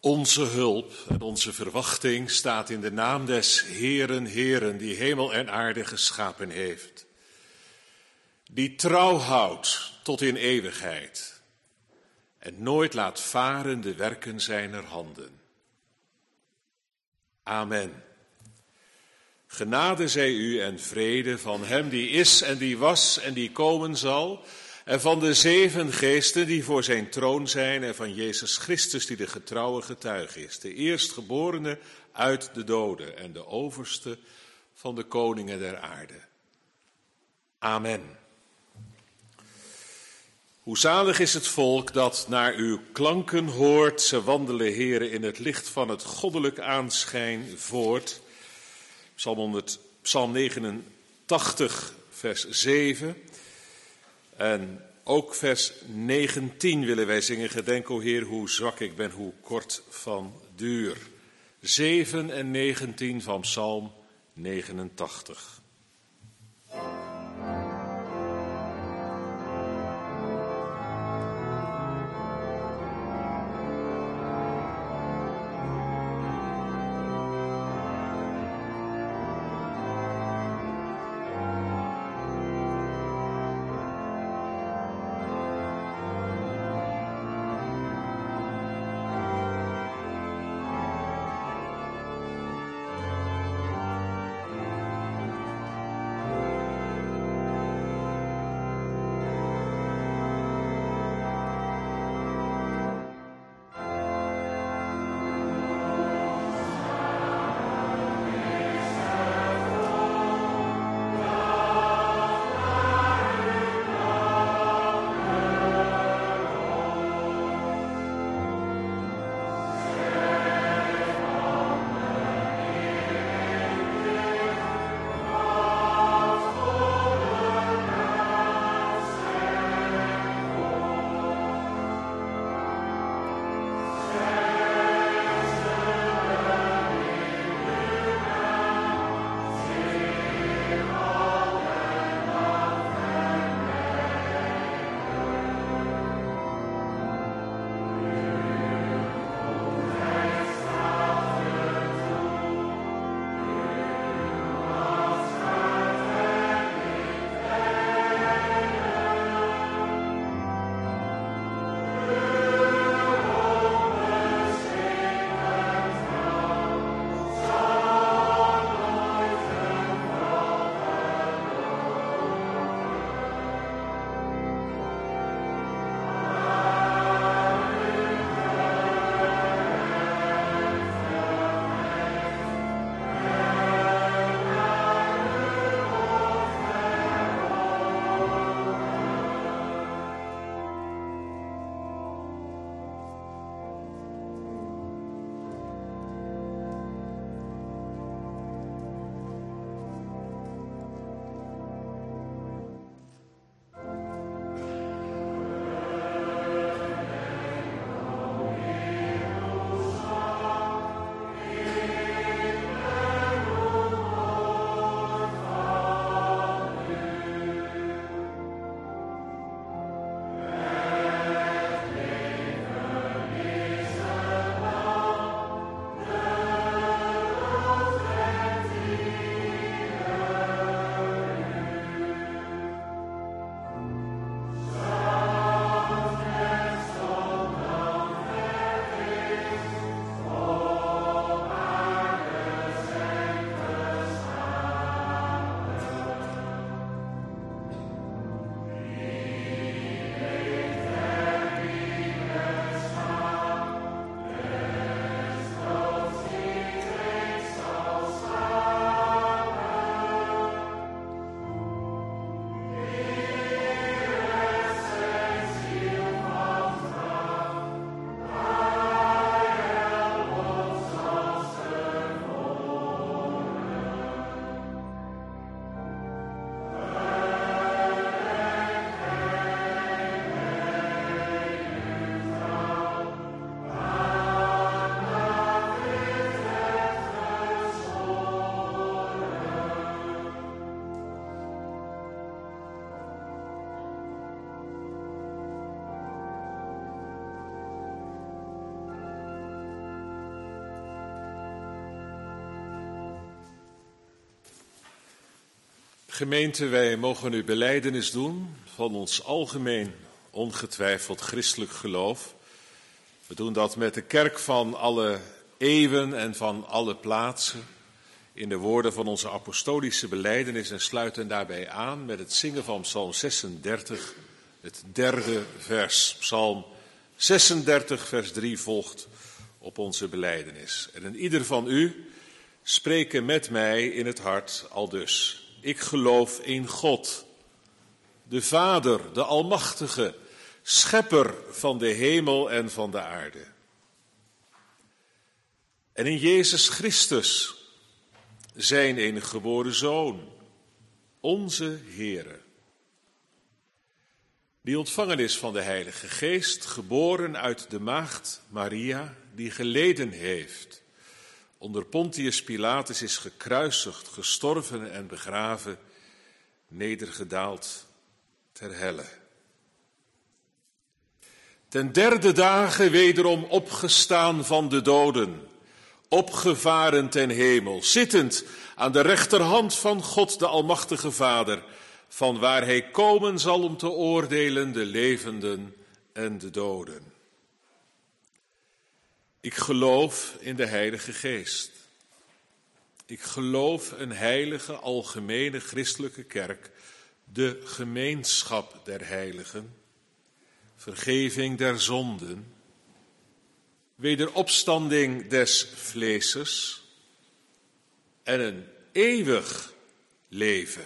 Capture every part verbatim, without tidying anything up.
Onze hulp en onze verwachting staat in de naam des Heeren, Heeren, die hemel en aarde geschapen heeft. Die trouw houdt tot in eeuwigheid en nooit laat varen de werken zijner handen. Amen. Genade zij u en vrede van hem die is en die was en die komen zal, en van de zeven geesten die voor zijn troon zijn, en van Jezus Christus die de getrouwe getuige is, de eerstgeborene uit de doden en de overste van de koningen der aarde. Amen. Hoe zalig is het volk dat naar uw klanken hoort, ze wandelen, Heere, in het licht van het goddelijk aanschijn voort. Psalm, honderd, Psalm negenentachtig, vers zeven. En ook vers negentien willen wij zingen. Gedenk, o Heer, hoe zwak ik ben, hoe kort van duur. zeven en negentien van Psalm negenentachtig. Gemeente, wij mogen nu belijdenis doen van ons algemeen ongetwijfeld christelijk geloof. We doen dat met de kerk van alle eeuwen en van alle plaatsen in de woorden van onze apostolische belijdenis en sluiten daarbij aan met het zingen van Psalm zesendertig, het derde vers. Psalm zesendertig, vers drie volgt op onze belijdenis. En een ieder van u spreken met mij in het hart aldus. Ik geloof in God, de Vader, de Almachtige, Schepper van de hemel en van de aarde. En in Jezus Christus, zijn enige geboren Zoon, onze Heere, die ontvangen is van de Heilige Geest, geboren uit de maagd Maria, die geleden heeft, onder Pontius Pilatus is gekruisigd, gestorven en begraven, nedergedaald ter helle. Ten derde dagen wederom opgestaan van de doden, opgevaren ten hemel, zittend aan de rechterhand van God de Almachtige Vader, van waar hij komen zal om te oordelen de levenden en de doden. Ik geloof in de Heilige Geest. Ik geloof een heilige, algemene christelijke kerk, de gemeenschap der heiligen, vergeving der zonden, wederopstanding des vleeses en een eeuwig leven.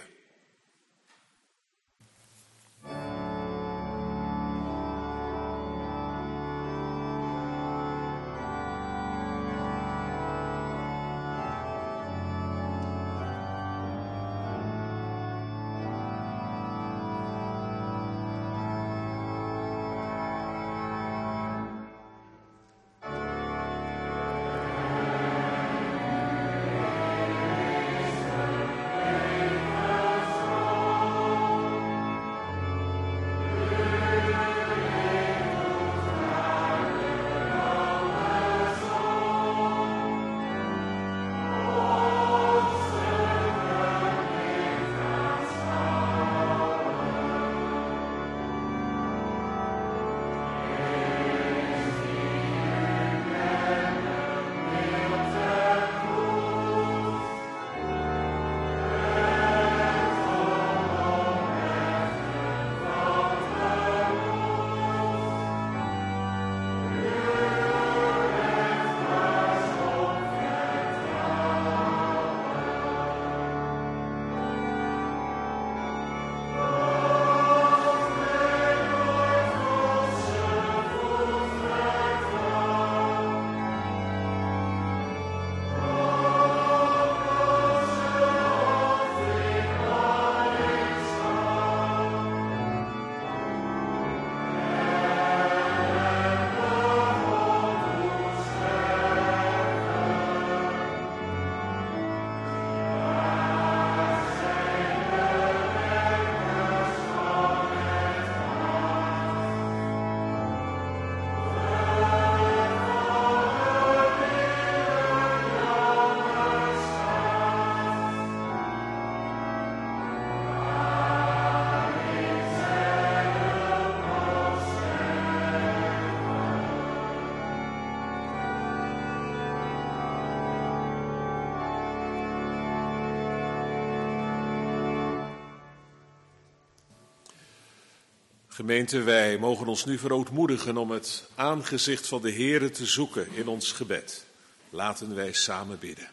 Gemeente, wij mogen ons nu verootmoedigen om het aangezicht van de Heere te zoeken in ons gebed. Laten wij samen bidden.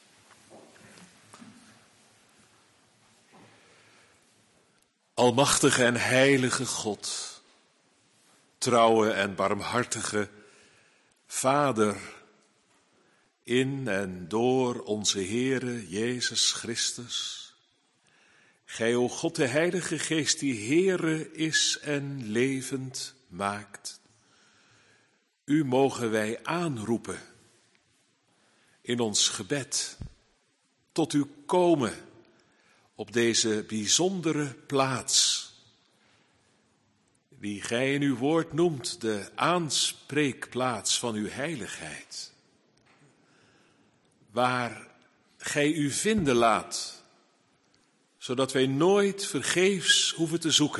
Almachtige en heilige God, trouwe en barmhartige Vader, in en door onze Heere Jezus Christus. Gij, o God, de Heilige Geest, die Heere is en levend maakt. U mogen wij aanroepen in ons gebed, tot u komen op deze bijzondere plaats, die gij in uw woord noemt de aanspreekplaats van uw heiligheid, waar gij u vinden laat, zodat wij nooit vergeefs hoeven te zoeken.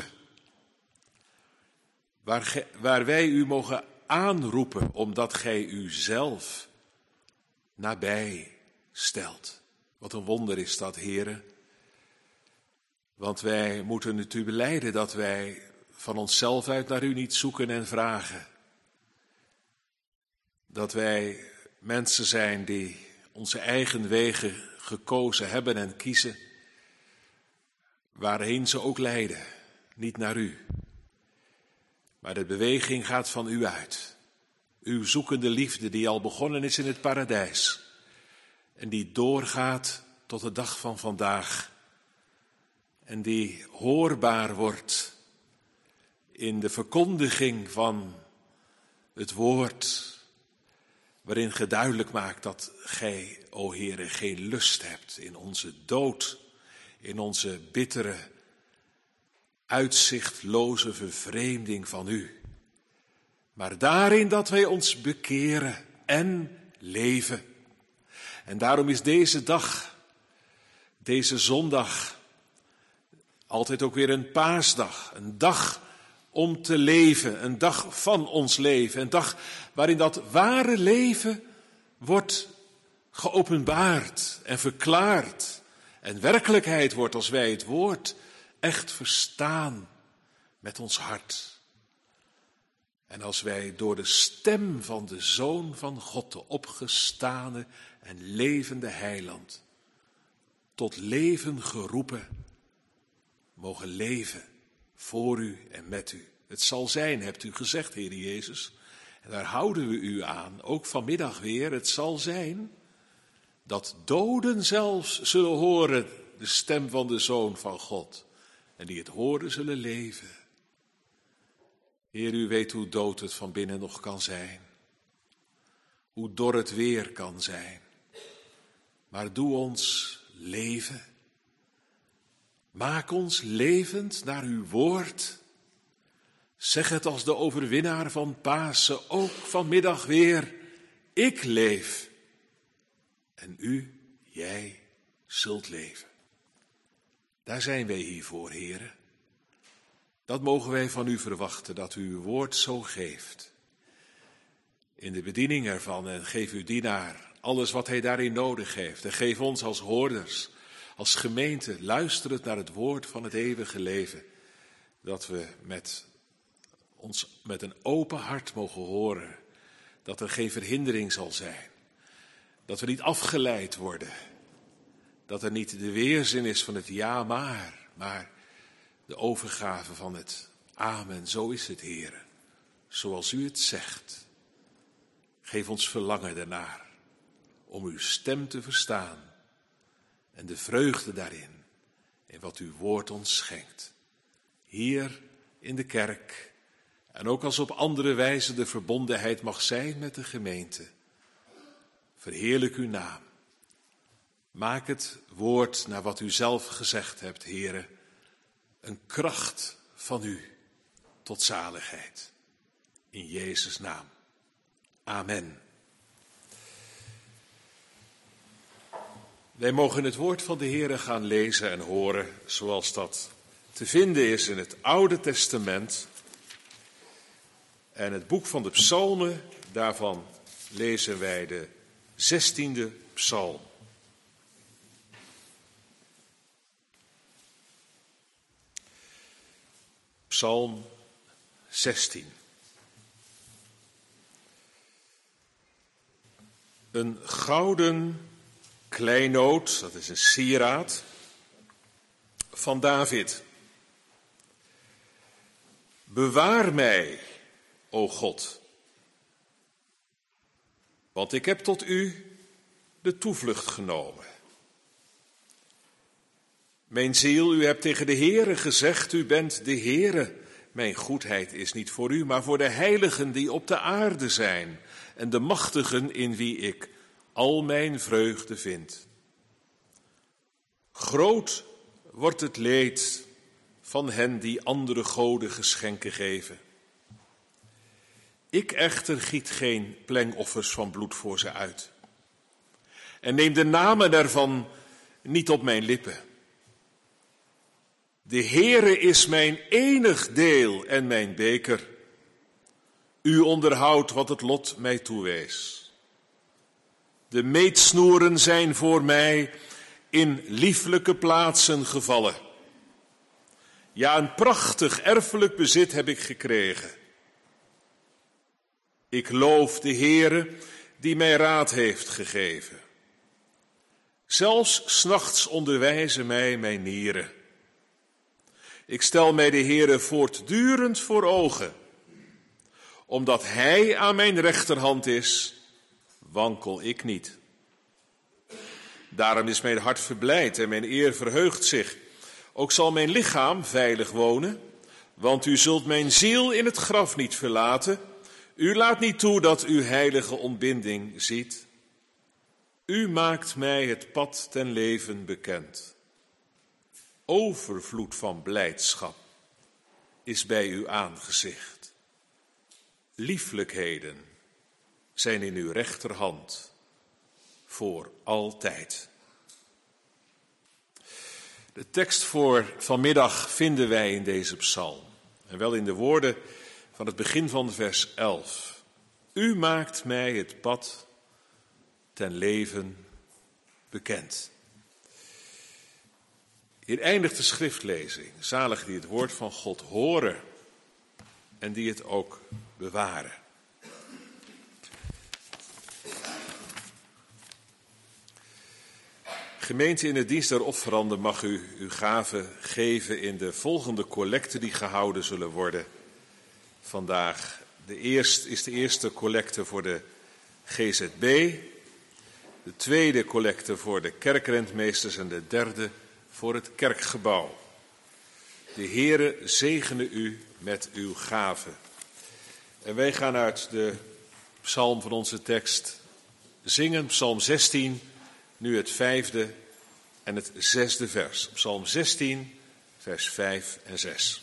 Waar, ge, waar wij u mogen aanroepen, omdat gij u zelf nabij stelt. Wat een wonder is dat, Heere. Want wij moeten het u belijden dat wij van onszelf uit naar u niet zoeken en vragen. Dat wij mensen zijn die onze eigen wegen gekozen hebben en kiezen, waarheen ze ook leiden, niet naar u. Maar de beweging gaat van u uit. Uw zoekende liefde die al begonnen is in het paradijs en die doorgaat tot de dag van vandaag en die hoorbaar wordt in de verkondiging van het woord, waarin ge duidelijk maakt dat gij, o Heere, geen lust hebt in onze dood, in onze bittere, uitzichtloze vervreemding van u. Maar daarin dat wij ons bekeren en leven. En daarom is deze dag, deze zondag, altijd ook weer een paasdag, een dag om te leven, een dag van ons leven, een dag waarin dat ware leven wordt geopenbaard en verklaard en werkelijkheid wordt als wij het woord echt verstaan met ons hart. En als wij door de stem van de Zoon van God, de opgestane en levende Heiland, tot leven geroepen, mogen leven voor u en met u. Het zal zijn, hebt u gezegd, Heer Jezus. En daar houden we u aan, ook vanmiddag weer. Het zal zijn dat doden zelfs zullen horen de stem van de Zoon van God. En die het horen zullen leven. Heer, u weet hoe dood het van binnen nog kan zijn. Hoe dor het weer kan zijn. Maar doe ons leven. Maak ons levend naar uw woord. Zeg het als de overwinnaar van Pasen, ook vanmiddag weer. Ik leef. En u, jij, zult leven. Daar zijn wij hier voor, Heere. Dat mogen wij van u verwachten, dat u uw woord zo geeft. In de bediening ervan en geef uw dienaar alles wat hij daarin nodig heeft. En geef ons als hoorders, als gemeente, luisterend naar het woord van het eeuwige leven. Dat we met ons met een open hart mogen horen. Dat er geen verhindering zal zijn. Dat we niet afgeleid worden. Dat er niet de weerzin is van het ja maar, maar de overgave van het amen. Zo is het, Heere. Zoals u het zegt. Geef ons verlangen daarnaar om uw stem te verstaan en de vreugde daarin, in wat uw woord ons schenkt. Hier in de kerk en ook als op andere wijze de verbondenheid mag zijn met de gemeente. Verheerlijk uw naam. Maak het woord naar wat u zelf gezegd hebt, Heere, een kracht van u tot zaligheid. In Jezus' naam. Amen. Wij mogen het woord van de Heere gaan lezen en horen zoals dat te vinden is in het Oude Testament. En het boek van de Psalmen, daarvan lezen wij de zestiende psalm. Psalm zestien. Een gouden kleinood, dat is een sieraad, van David. Bewaar mij, o God, want ik heb tot u de toevlucht genomen. Mijn ziel, u hebt tegen de Heere gezegd, u bent de Heere. Mijn goedheid is niet voor u, maar voor de heiligen die op de aarde zijn en de machtigen in wie ik al mijn vreugde vind. Groot wordt het leed van hen die andere goden geschenken geven. Ik echter giet geen plengoffers van bloed voor ze uit en neem de namen ervan niet op mijn lippen. De Heere is mijn enig deel en mijn beker. U onderhoudt wat het lot mij toewees. De meetsnoeren zijn voor mij in lieflijke plaatsen gevallen. Ja, een prachtig erfelijk bezit heb ik gekregen. Ik loof de Heere die mij raad heeft gegeven. Zelfs 's nachts onderwijzen mij mijn nieren. Ik stel mij de Heere voortdurend voor ogen. Omdat Hij aan mijn rechterhand is, wankel ik niet. Daarom is mijn hart verblijd en mijn eer verheugt zich. Ook zal mijn lichaam veilig wonen, want u zult mijn ziel in het graf niet verlaten. U laat niet toe dat uw heilige ontbinding ziet. U maakt mij het pad ten leven bekend. Overvloed van blijdschap is bij uw aangezicht. Lieflijkheden zijn in uw rechterhand voor altijd. De tekst voor vanmiddag vinden wij in deze psalm. En wel in de woorden van het begin van vers elf. U maakt mij het pad ten leven bekend. Hier eindigt de schriftlezing. Zalig die het woord van God horen en die het ook bewaren. Gemeente, in de dienst der offeranden mag u uw gave geven in de volgende collecten die gehouden zullen worden vandaag. De eerste is de eerste collecte voor de G Z B, de tweede collecte voor de kerkrentmeesters en de derde voor het kerkgebouw. De Heere zegene u met uw gave. En wij gaan uit de psalm van onze tekst zingen, psalm zestien, nu het vijfde en het zesde vers. Psalm zestien, vers vijf en zes.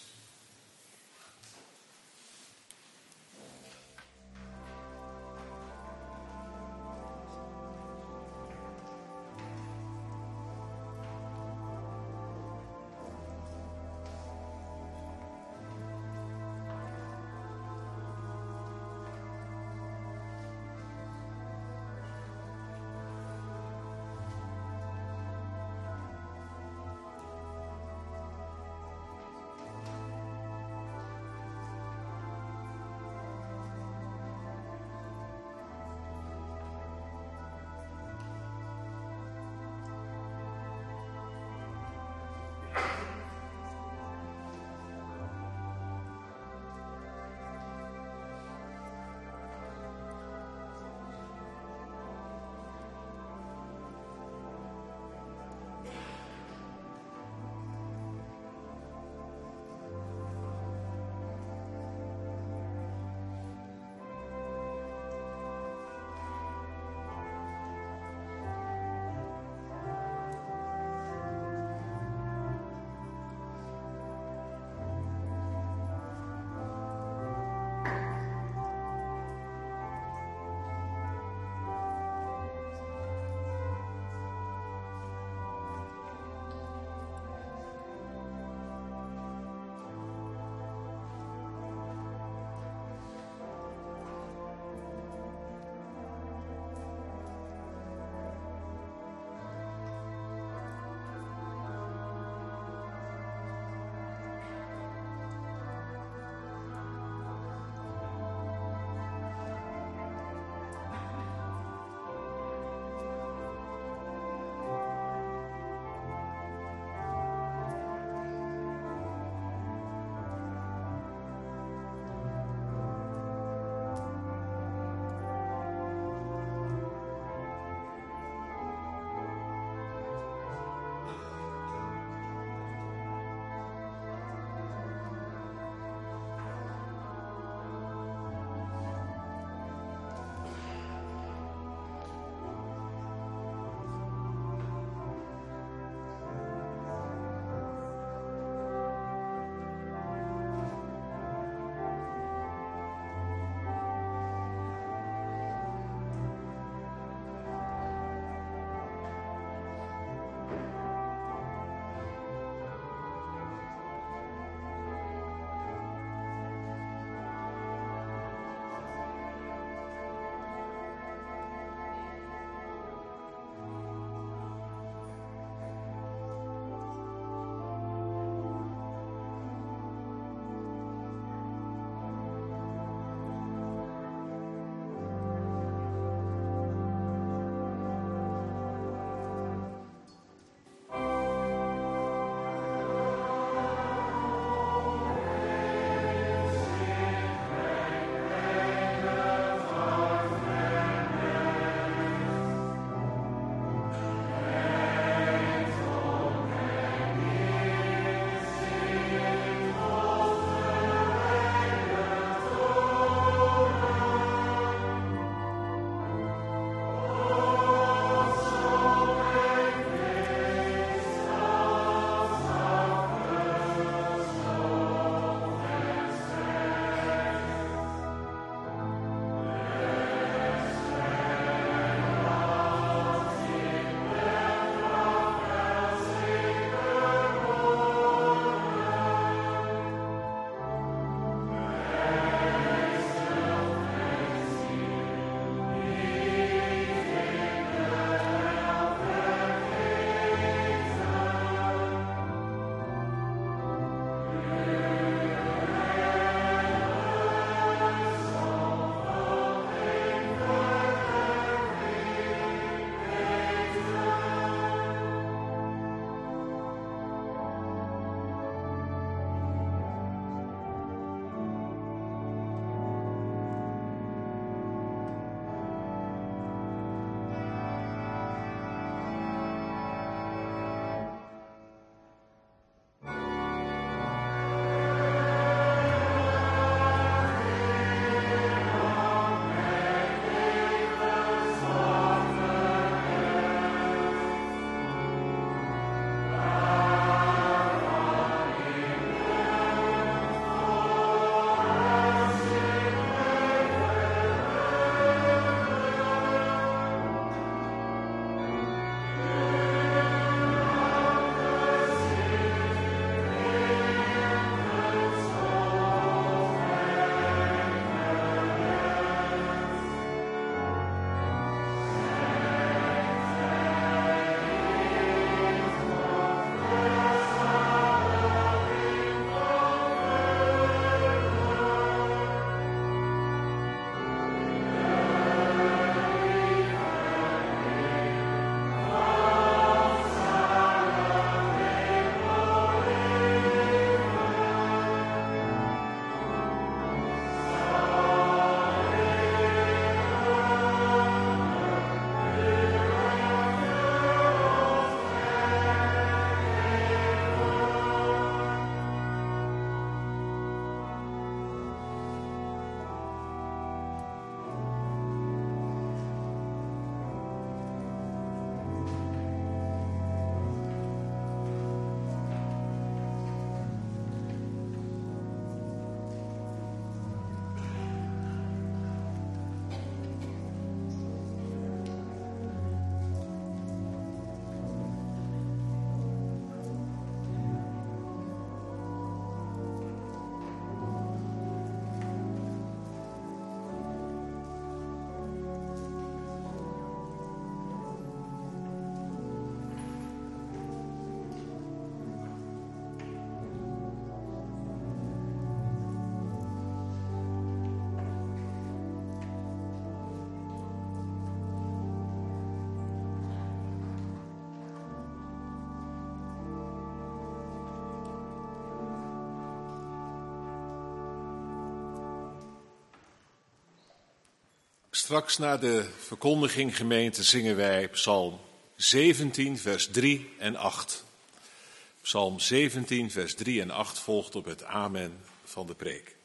Straks na de verkondiging, gemeente, zingen wij Psalm zeventien, vers drie en acht. Psalm zeventien, vers drie en acht volgt op het amen van de preek.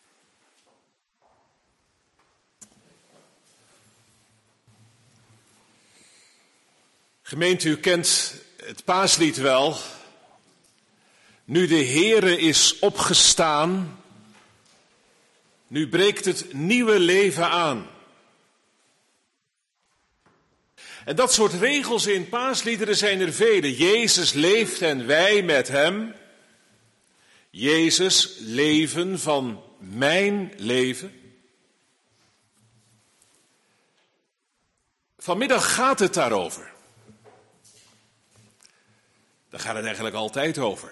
Gemeente, u kent het paaslied wel. Nu de Heere is opgestaan, nu breekt het nieuwe leven aan. En dat soort regels in paasliederen zijn er vele. Jezus leeft en wij met hem. Jezus, leven van mijn leven. Vanmiddag gaat het daarover. Daar gaat het eigenlijk altijd over.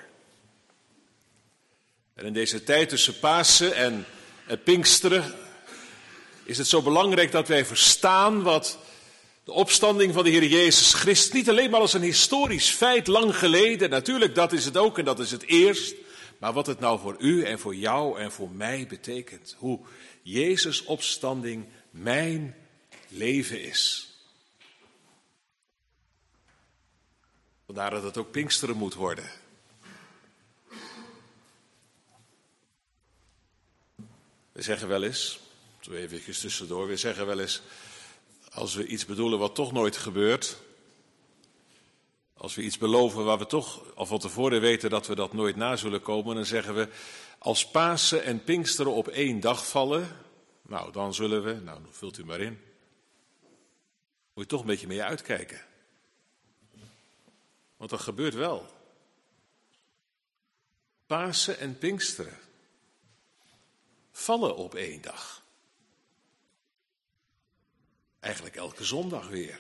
En in deze tijd tussen Pasen en, en Pinksteren is het zo belangrijk dat wij verstaan wat de opstanding van de Heer Jezus Christus niet alleen maar als een historisch feit lang geleden, natuurlijk dat is het ook en dat is het eerst, maar wat het nou voor u en voor jou en voor mij betekent. Hoe Jezus' opstanding mijn leven is. Vandaar dat het ook Pinksteren moet worden. We zeggen wel eens, zo even tussendoor, we zeggen wel eens, als we iets bedoelen wat toch nooit gebeurt, als we iets beloven waar we toch al van tevoren weten dat we dat nooit na zullen komen, dan zeggen we, als Pasen en Pinksteren op één dag vallen, nou dan zullen we, nou vult u maar in, moet je toch een beetje mee uitkijken. Want dat gebeurt wel. Pasen en Pinksteren vallen op één dag. Eigenlijk elke zondag weer.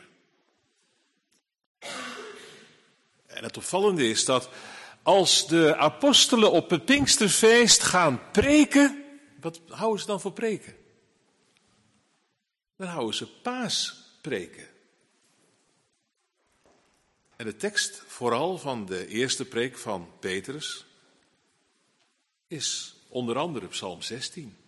En het opvallende is dat als de apostelen op het Pinksterfeest gaan preken, wat houden ze dan voor preken? Dan houden ze paaspreken. En de tekst vooral van de eerste preek van Petrus is onder andere Psalm zestien.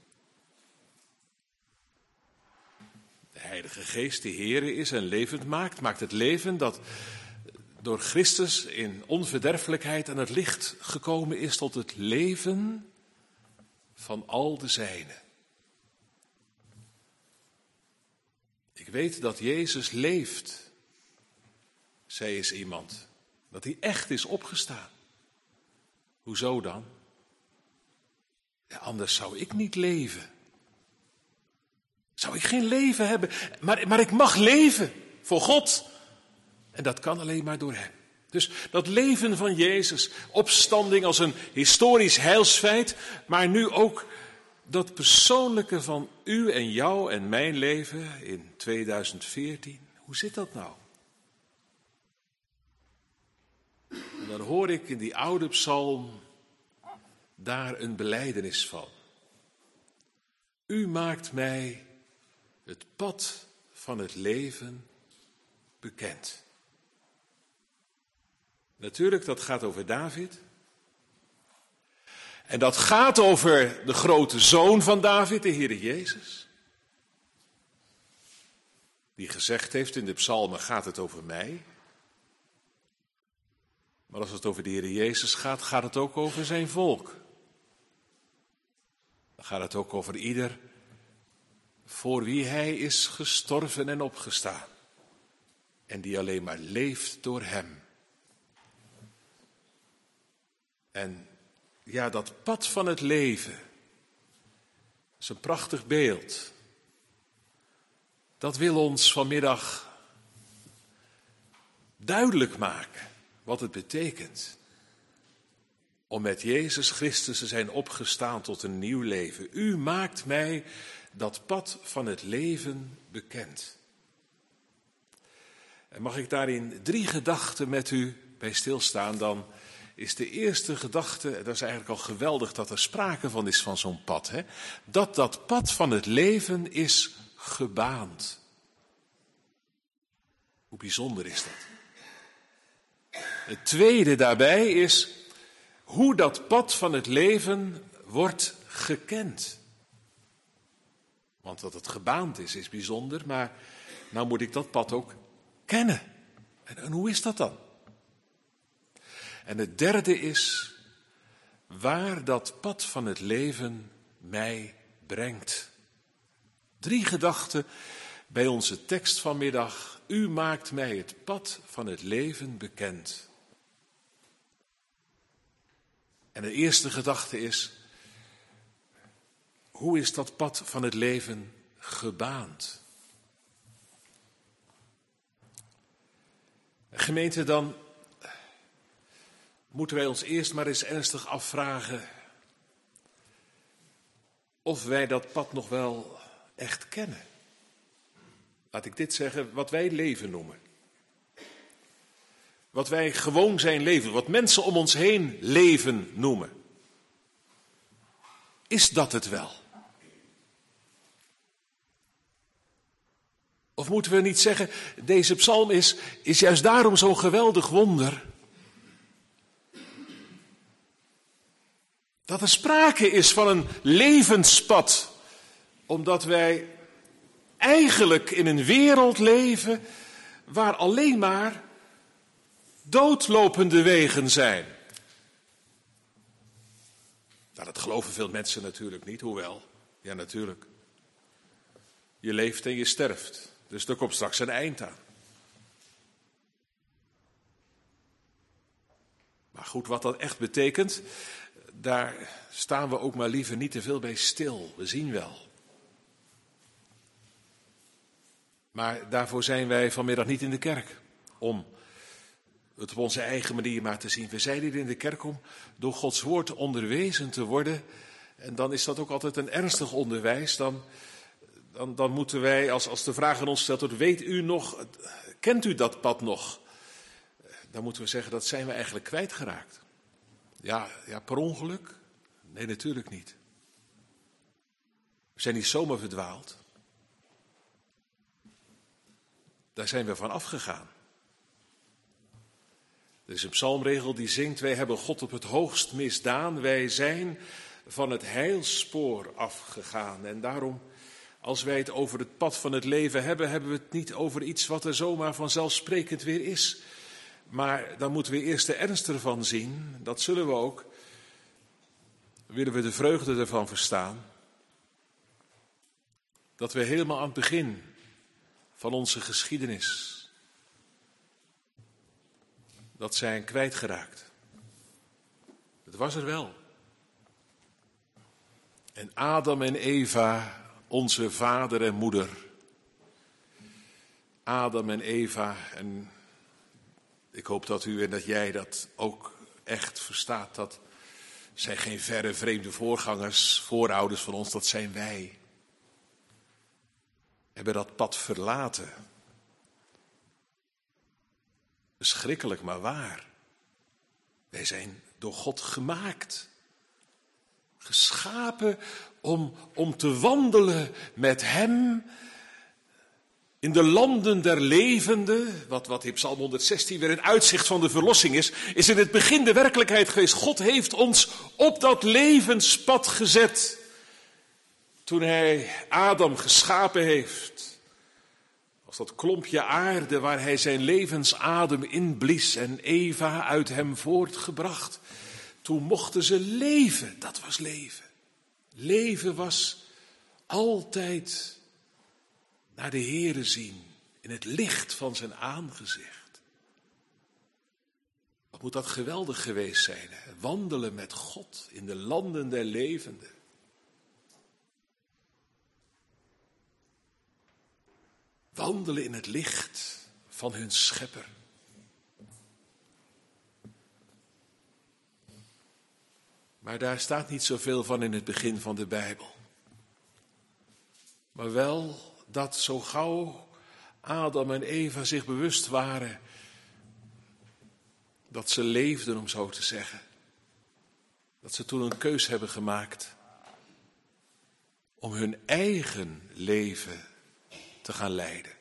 De Heilige Geest die Heere is en levend maakt, maakt het leven dat door Christus in onverderfelijkheid aan het licht gekomen is tot het leven van al de zijnen. Ik weet dat Jezus leeft, zei eens iemand, dat hij echt is opgestaan. Hoezo dan? Ja, anders zou ik niet leven. Zou ik geen leven hebben, maar, maar ik mag leven voor God. En dat kan alleen maar door hem. Dus dat leven van Jezus, opstanding als een historisch heilsfeit, maar nu ook dat persoonlijke van u en jou en mijn leven in tweeduizend veertien. Hoe zit dat nou? En dan hoor ik in die oude psalm daar een belijdenis van. U maakt mij het pad van het leven bekend. Natuurlijk, dat gaat over David. En dat gaat over de grote zoon van David, de Heere Jezus. Die gezegd heeft in de psalmen, gaat het over mij? Maar als het over de Heere Jezus gaat, gaat het ook over zijn volk. Dan gaat het ook over ieder voor wie hij is gestorven en opgestaan. En die alleen maar leeft door hem. En ja, dat pad van het leven is een prachtig beeld. Dat wil ons vanmiddag duidelijk maken wat het betekent om met Jezus Christus te zijn opgestaan tot een nieuw leven. U maakt mij dat pad van het leven bekend. En mag ik daarin drie gedachten met u bij stilstaan, dan is de eerste gedachte, dat is eigenlijk al geweldig dat er sprake van is van zo'n pad, hè? Dat dat pad van het leven is gebaand. Hoe bijzonder is dat? Het tweede daarbij is hoe dat pad van het leven wordt gekend. Want pad dat het gebaand is, is bijzonder, maar nou moet ik dat pad ook kennen. En, en hoe is dat dan? En het derde is waar dat pad van het leven mij brengt. Drie gedachten bij onze tekst vanmiddag. U maakt mij het pad van het leven bekend. En de eerste gedachte is, hoe is dat pad van het leven gebaand? Gemeente, dan moeten wij ons eerst maar eens ernstig afvragen of wij dat pad nog wel echt kennen. Laat ik dit zeggen, wat wij leven noemen. Wat wij gewoon zijn leven, wat mensen om ons heen leven noemen. Is dat het wel? Of moeten we niet zeggen, deze psalm is, is juist daarom zo'n geweldig wonder. Dat er sprake is van een levenspad. Omdat wij eigenlijk in een wereld leven waar alleen maar doodlopende wegen zijn. Nou, dat geloven veel mensen natuurlijk niet, hoewel. Ja, natuurlijk. Je leeft en je sterft. Dus er komt straks een eind aan. Maar goed, wat dat echt betekent, daar staan we ook maar liever niet te veel bij stil. We zien wel. Maar daarvoor zijn wij vanmiddag niet in de kerk. Om het op onze eigen manier maar te zien. We zijn hier in de kerk om door Gods woord onderwezen te worden. En dan is dat ook altijd een ernstig onderwijs. Dan, dan, dan moeten wij, als, als de vraag aan ons gesteld wordt, weet u nog, kent u dat pad nog? Dan moeten we zeggen, dat zijn we eigenlijk kwijtgeraakt. Ja, ja, per ongeluk? Nee, natuurlijk niet. We zijn niet zomaar verdwaald. Daar zijn we van afgegaan. Er is een psalmregel die zingt, wij hebben God op het hoogst misdaan. Wij zijn van het heilspoor afgegaan. En daarom, als wij het over het pad van het leven hebben, hebben we het niet over iets wat er zomaar vanzelfsprekend weer is. Maar dan moeten we eerst de ernst ervan zien. Dat zullen we ook. Willen we de vreugde ervan verstaan. Dat we helemaal aan het begin van onze geschiedenis, dat zijn kwijtgeraakt. Het was er wel. En Adam en Eva, onze vader en moeder. Adam en Eva, en ik hoop dat u en dat jij dat ook echt verstaat, dat zijn geen verre vreemde voorgangers, voorouders van ons, dat zijn wij. Hebben dat pad verlaten. Verschrikkelijk, maar waar. Wij zijn door God gemaakt. Geschapen om, om te wandelen met Hem in de landen der levenden. Wat, wat in Psalm honderdzestien weer een uitzicht van de verlossing is, is in het begin de werkelijkheid geweest. God heeft ons op dat levenspad gezet. Toen Hij Adam geschapen heeft. Als dat klompje aarde waar Hij zijn levensadem inblies en Eva uit hem voortgebracht. Toen mochten ze leven, dat was leven. Leven was altijd naar de Heere zien, in het licht van zijn aangezicht. Wat moet dat geweldig geweest zijn, hè? Wandelen met God in de landen der levenden. Wandelen in het licht van hun schepper. Maar daar staat niet zoveel van in het begin van de Bijbel. Maar wel dat zo gauw Adam en Eva zich bewust waren dat ze leefden, om zo te zeggen. Dat ze toen een keus hebben gemaakt om hun eigen leven te gaan leiden.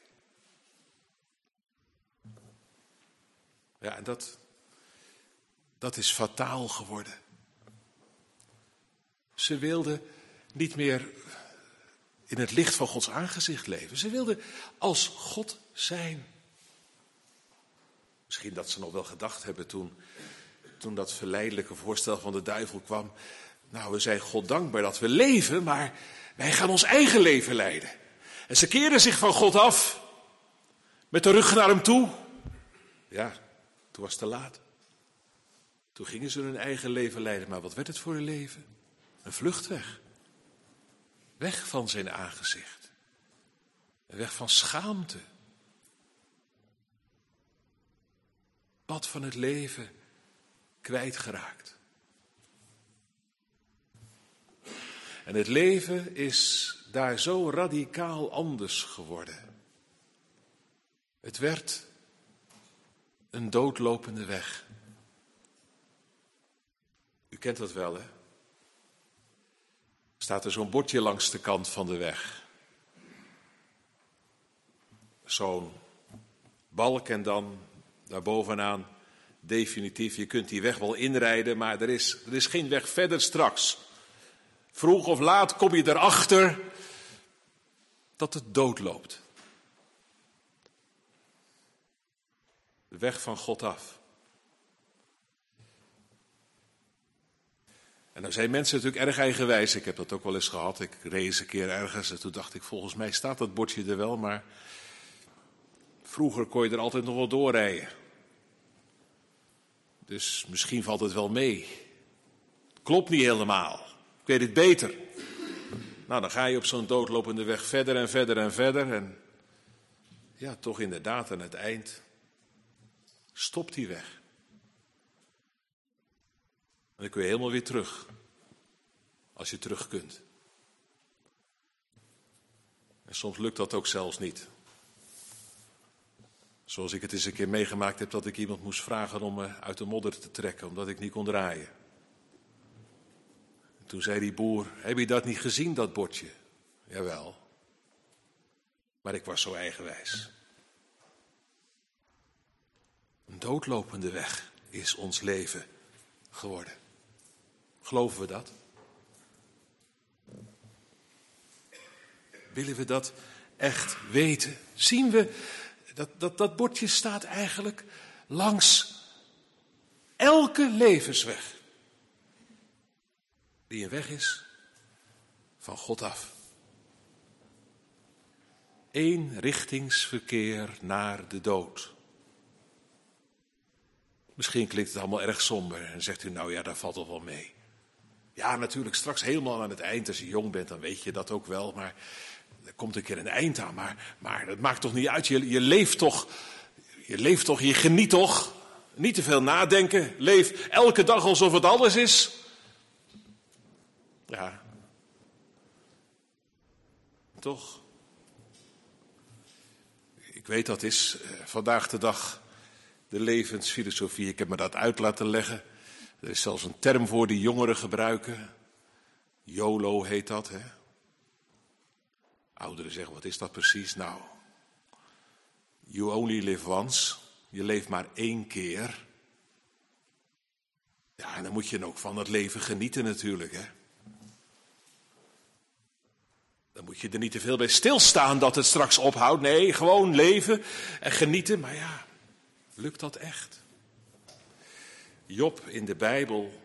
Ja, en dat, dat is fataal geworden. Ze wilden niet meer in het licht van Gods aangezicht leven. Ze wilden als God zijn. Misschien dat ze nog wel gedacht hebben toen, toen dat verleidelijke voorstel van de duivel kwam. Nou, we zijn God dankbaar dat we leven, maar wij gaan ons eigen leven leiden. En ze keren zich van God af, met de rug naar hem toe. Ja, toen was het te laat. Toen gingen ze hun eigen leven leiden, maar wat werd het voor een leven? Een vluchtweg. Weg van zijn aangezicht. Een weg van schaamte. Pad van het leven kwijtgeraakt. En het leven is daar zo radicaal anders geworden. Het werd een doodlopende weg. U kent dat wel, hè? Staat er zo'n bordje langs de kant van de weg. Zo'n balk en dan daarbovenaan definitief. Je kunt die weg wel inrijden, maar er is, er is geen weg verder straks. Vroeg of laat kom je erachter dat het doodloopt. De weg van God af. En dan zijn mensen natuurlijk erg eigenwijs. Ik heb dat ook wel eens gehad. Ik reed eens een keer ergens en toen dacht ik, volgens mij staat dat bordje er wel, maar vroeger kon je er altijd nog wel doorrijden. Dus misschien valt het wel mee. Klopt niet helemaal. Ik weet het beter. Nou, dan ga je op zo'n doodlopende weg verder en verder en verder. En ja, toch inderdaad aan het eind stopt die weg. En dan kun je helemaal weer terug. Als je terug kunt. En soms lukt dat ook zelfs niet. Zoals ik het eens een keer meegemaakt heb dat ik iemand moest vragen om me uit de modder te trekken, omdat ik niet kon draaien. En toen zei die boer, heb je dat niet gezien, dat bordje? Jawel. Maar ik was zo eigenwijs. Een doodlopende weg is ons leven geworden. Geloven we dat? Willen we dat echt weten? Zien we, dat, dat, dat bordje staat eigenlijk langs elke levensweg. Die een weg is van God af. Eenrichtingsverkeer naar de dood. Misschien klinkt het allemaal erg somber en zegt u, nou ja, daar valt toch wel mee. Ja, natuurlijk, straks helemaal aan het eind, als je jong bent, dan weet je dat ook wel, maar er komt een keer een eind aan. Maar, maar dat maakt toch niet uit, je, je leeft toch, je leeft toch, je geniet toch. Niet te veel nadenken, leef elke dag alsof het alles is. Ja, toch? Ik weet dat is uh, vandaag de dag de levensfilosofie. Ik heb me dat uit laten leggen. Er is zelfs een term voor die jongeren gebruiken. YOLO heet dat, hè? Ouderen zeggen, wat is dat precies? Nou, you only live once. Je leeft maar één keer. Ja, en dan moet je ook van het leven genieten natuurlijk, hè? Dan moet je er niet te veel bij stilstaan dat het straks ophoudt. Nee, gewoon leven en genieten. Maar ja, lukt dat echt? Job in de Bijbel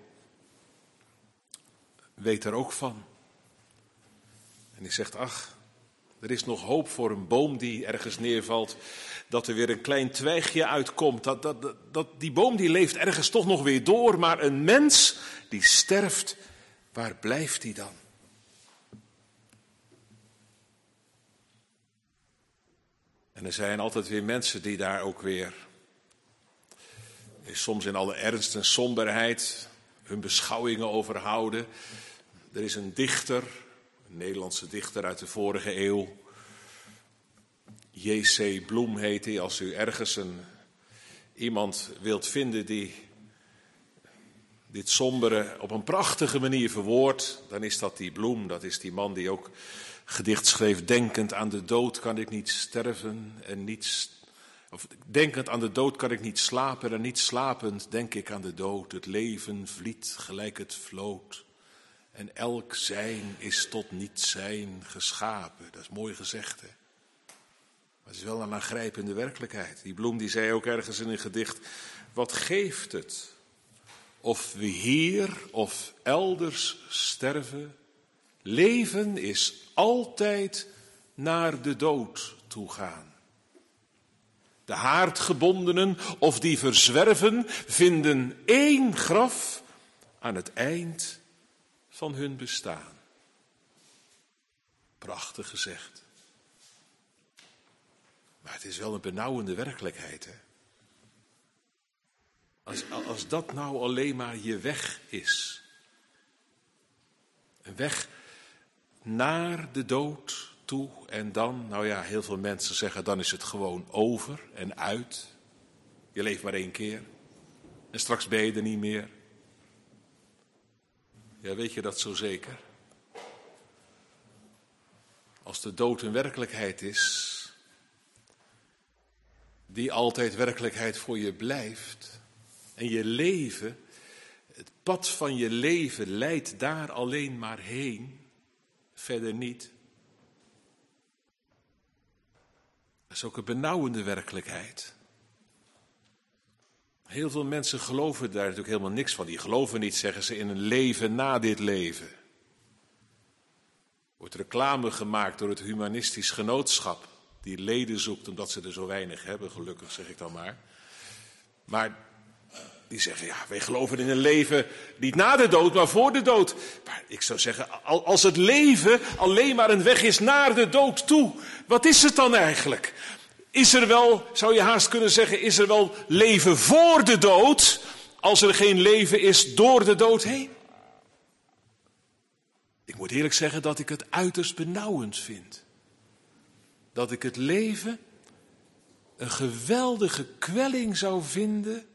weet er ook van. En hij zegt, ach, er is nog hoop voor een boom die ergens neervalt. Dat er weer een klein twijgje uitkomt. Dat, dat, dat, dat, die boom die leeft ergens toch nog weer door. Maar een mens die sterft, waar blijft die dan? En er zijn altijd weer mensen die daar ook weer, soms in alle ernst en somberheid, hun beschouwingen over houden. Er is een dichter, een Nederlandse dichter uit de vorige eeuw. J C Bloem heet hij. Als u ergens een, iemand wilt vinden die dit sombere op een prachtige manier verwoordt, dan is dat die Bloem. Dat is die man die ook gedicht schreef, denkend aan de dood kan ik niet sterven en niet, of denkend aan de dood kan ik niet slapen en niet slapend denk ik aan de dood. Het leven vliet gelijk het vloot En elk zijn is tot niet zijn geschapen. Dat is mooi gezegd, hè? Maar het is wel een aangrijpende werkelijkheid. Die Bloem die zei ook ergens in een gedicht: wat geeft het of we hier of elders sterven? Leven is altijd naar de dood toe gaan. De haardgebondenen of die verzwerven vinden één graf aan het eind van hun bestaan. Prachtig gezegd. Maar het is wel een benauwende werkelijkheid, hè? Als, als dat nou alleen maar je weg is. Een weg naar de dood toe en dan, nou ja, heel veel mensen zeggen dan is het gewoon over en uit. Je leeft maar één keer en straks ben je er niet meer. Ja, weet je dat zo zeker? Als de dood een werkelijkheid is, die altijd werkelijkheid voor je blijft, en je leven, het pad van je leven leidt daar alleen maar heen, verder niet. Dat is ook een benauwende werkelijkheid. Heel veel mensen geloven daar natuurlijk helemaal niks van. Die geloven niet, zeggen ze, in een leven na dit leven. Er wordt reclame gemaakt door het humanistisch genootschap, die leden zoekt omdat ze er zo weinig hebben, gelukkig zeg ik dan maar. Maar die zeggen, ja, wij geloven in een leven niet na de dood, maar voor de dood. Maar ik zou zeggen, als het leven alleen maar een weg is naar de dood toe, wat is het dan eigenlijk? Is er wel, zou je haast kunnen zeggen, is er wel leven voor de dood, als er geen leven is door de dood heen? Ik moet eerlijk zeggen dat ik het uiterst benauwend vind. Dat ik het leven een geweldige kwelling zou vinden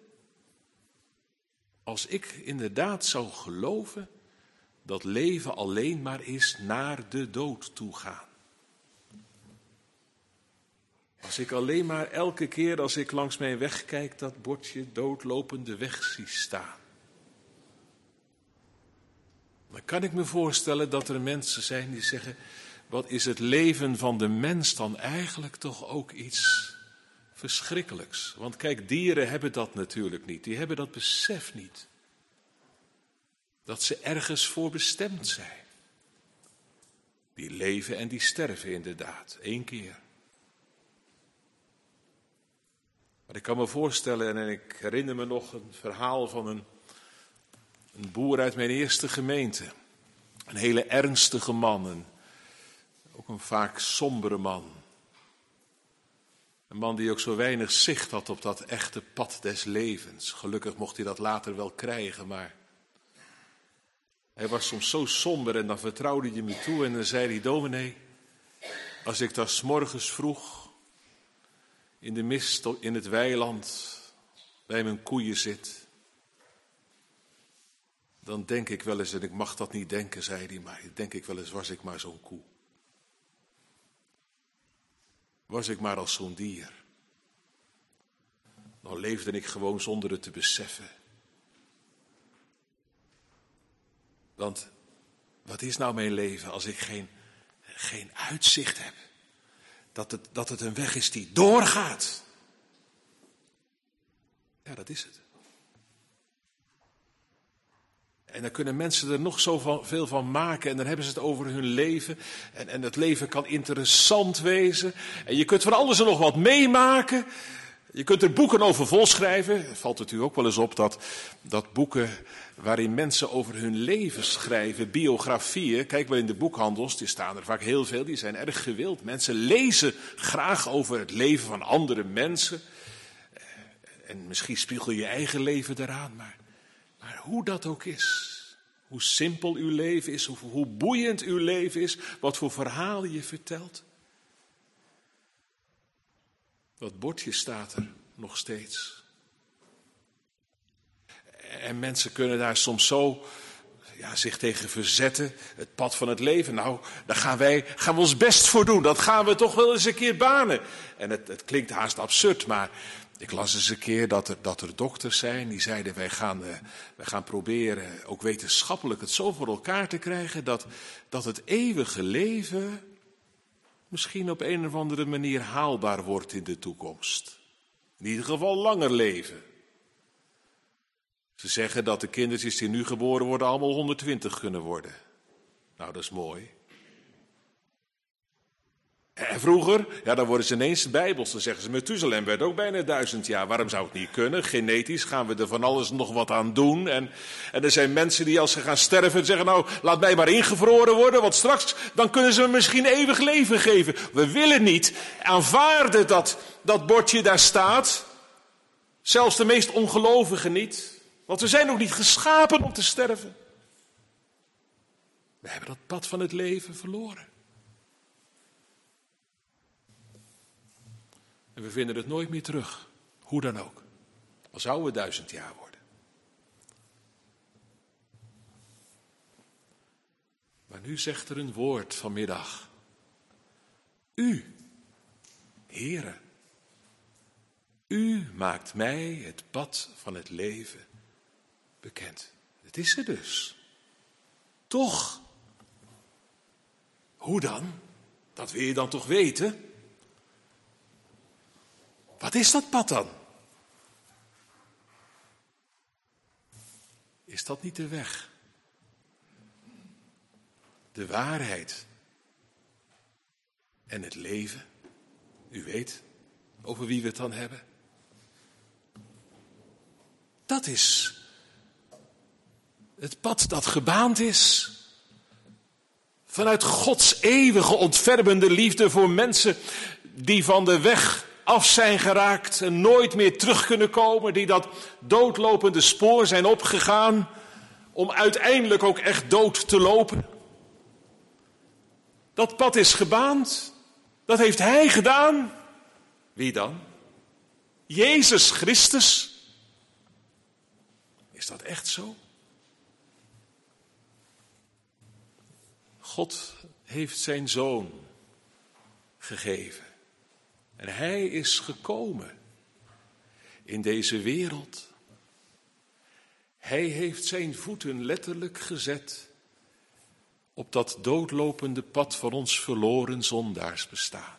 als ik inderdaad zou geloven dat leven alleen maar is naar de dood toe gaan. Als ik alleen maar elke keer als ik langs mijn weg kijk dat bordje doodlopende weg zie staan. Dan kan ik me voorstellen dat er mensen zijn die zeggen, wat is het leven van de mens dan eigenlijk toch ook iets verschrikkelijks. Want kijk, dieren hebben dat natuurlijk niet. Die hebben dat besef niet. Dat ze ergens voor bestemd zijn. Die leven en die sterven inderdaad, één keer. Maar ik kan me voorstellen, en ik herinner me nog een verhaal van een, een boer uit mijn eerste gemeente. Een hele ernstige man, een, ook een vaak sombere man. Een man die ook zo weinig zicht had op dat echte pad des levens. Gelukkig mocht hij dat later wel krijgen, maar hij was soms zo somber en dan vertrouwde hij me toe en dan zei hij, dominee, als ik daar 's morgens vroeg in de mist in het weiland bij mijn koeien zit, dan denk ik wel eens, en ik mag dat niet denken, zei hij, maar denk ik wel eens, was ik maar zo'n koe. Was ik maar als zo'n dier. Dan leefde ik gewoon zonder het te beseffen. Want wat is nou mijn leven als ik geen, geen uitzicht heb? Dat het, dat het een weg is die doorgaat. Ja, dat is het. En dan kunnen mensen er nog zoveel van maken en dan hebben ze het over hun leven. En, en het leven kan interessant wezen. En je kunt van alles en nog wat meemaken. Je kunt er boeken over volschrijven. Valt het u ook wel eens op dat, dat boeken waarin mensen over hun leven schrijven, biografieën. Kijk maar in de boekhandels, die staan er vaak heel veel, die zijn erg gewild. Mensen lezen graag over het leven van andere mensen. En misschien spiegel je eigen leven daaraan, maar... Maar hoe dat ook is, hoe simpel uw leven is, hoe, hoe boeiend uw leven is, wat voor verhalen je vertelt. Dat bordje staat er nog steeds. En mensen kunnen daar soms zo ja, zich tegen verzetten, het pad van het leven. Nou, daar gaan wij gaan we ons best voor doen, dat gaan we toch wel eens een keer banen. En het, het klinkt haast absurd, maar Ik las eens een keer dat er, dat er dokters zijn die zeiden, wij gaan, uh, wij gaan proberen ook wetenschappelijk het zo voor elkaar te krijgen dat, dat het eeuwige leven misschien op een of andere manier haalbaar wordt in de toekomst. In ieder geval langer leven. Ze zeggen dat de kindertjes die nu geboren worden allemaal honderdtwintig kunnen worden. Nou, dat is mooi. En vroeger, ja, dan worden ze ineens bijbels. Dan zeggen ze, Methuselem werd ook bijna duizend jaar. Waarom zou het niet kunnen? Genetisch gaan we er van alles nog wat aan doen. En, en er zijn mensen die als ze gaan sterven zeggen, nou, laat mij maar ingevroren worden. Want straks, dan kunnen ze me misschien eeuwig leven geven. We willen niet aanvaarden dat dat bordje daar staat. Zelfs de meest ongelovigen niet. Want we zijn nog niet geschapen om te sterven. We hebben dat pad van het leven verloren. En we vinden het nooit meer terug. Hoe dan ook. Al zou het duizend jaar worden. Maar nu zegt er een woord vanmiddag. U, Heere, u maakt mij het pad van het leven bekend. Het is er dus. Toch. Hoe dan? Dat wil je dan toch weten? Wat is dat pad dan? Is dat niet de weg? De waarheid en het leven? U weet over wie we het dan hebben. Dat is het pad dat gebaand is. Vanuit Gods eeuwige ontfermende liefde voor mensen die van de weg af zijn geraakt en nooit meer terug kunnen komen, die dat doodlopende spoor zijn opgegaan om uiteindelijk ook echt dood te lopen. Dat pad is gebaand, dat heeft Hij gedaan. Wie dan? Jezus Christus. Is dat echt zo? God heeft zijn Zoon gegeven. En Hij is gekomen in deze wereld. Hij heeft zijn voeten letterlijk gezet op dat doodlopende pad van ons verloren zondaarsbestaan.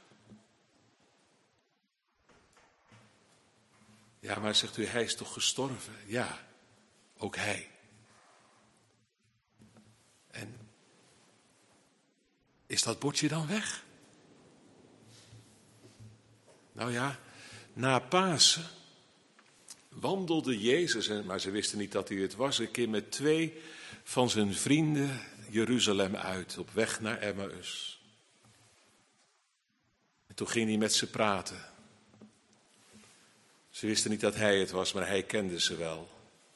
Ja, maar zegt u, Hij is toch gestorven? Ja, ook Hij. En is dat bordje dan weg? Nou ja, na Pasen wandelde Jezus, maar ze wisten niet dat hij het was, een keer met twee van zijn vrienden Jeruzalem uit, op weg naar Emmaus. En toen ging hij met ze praten. Ze wisten niet dat hij het was, maar hij kende ze wel.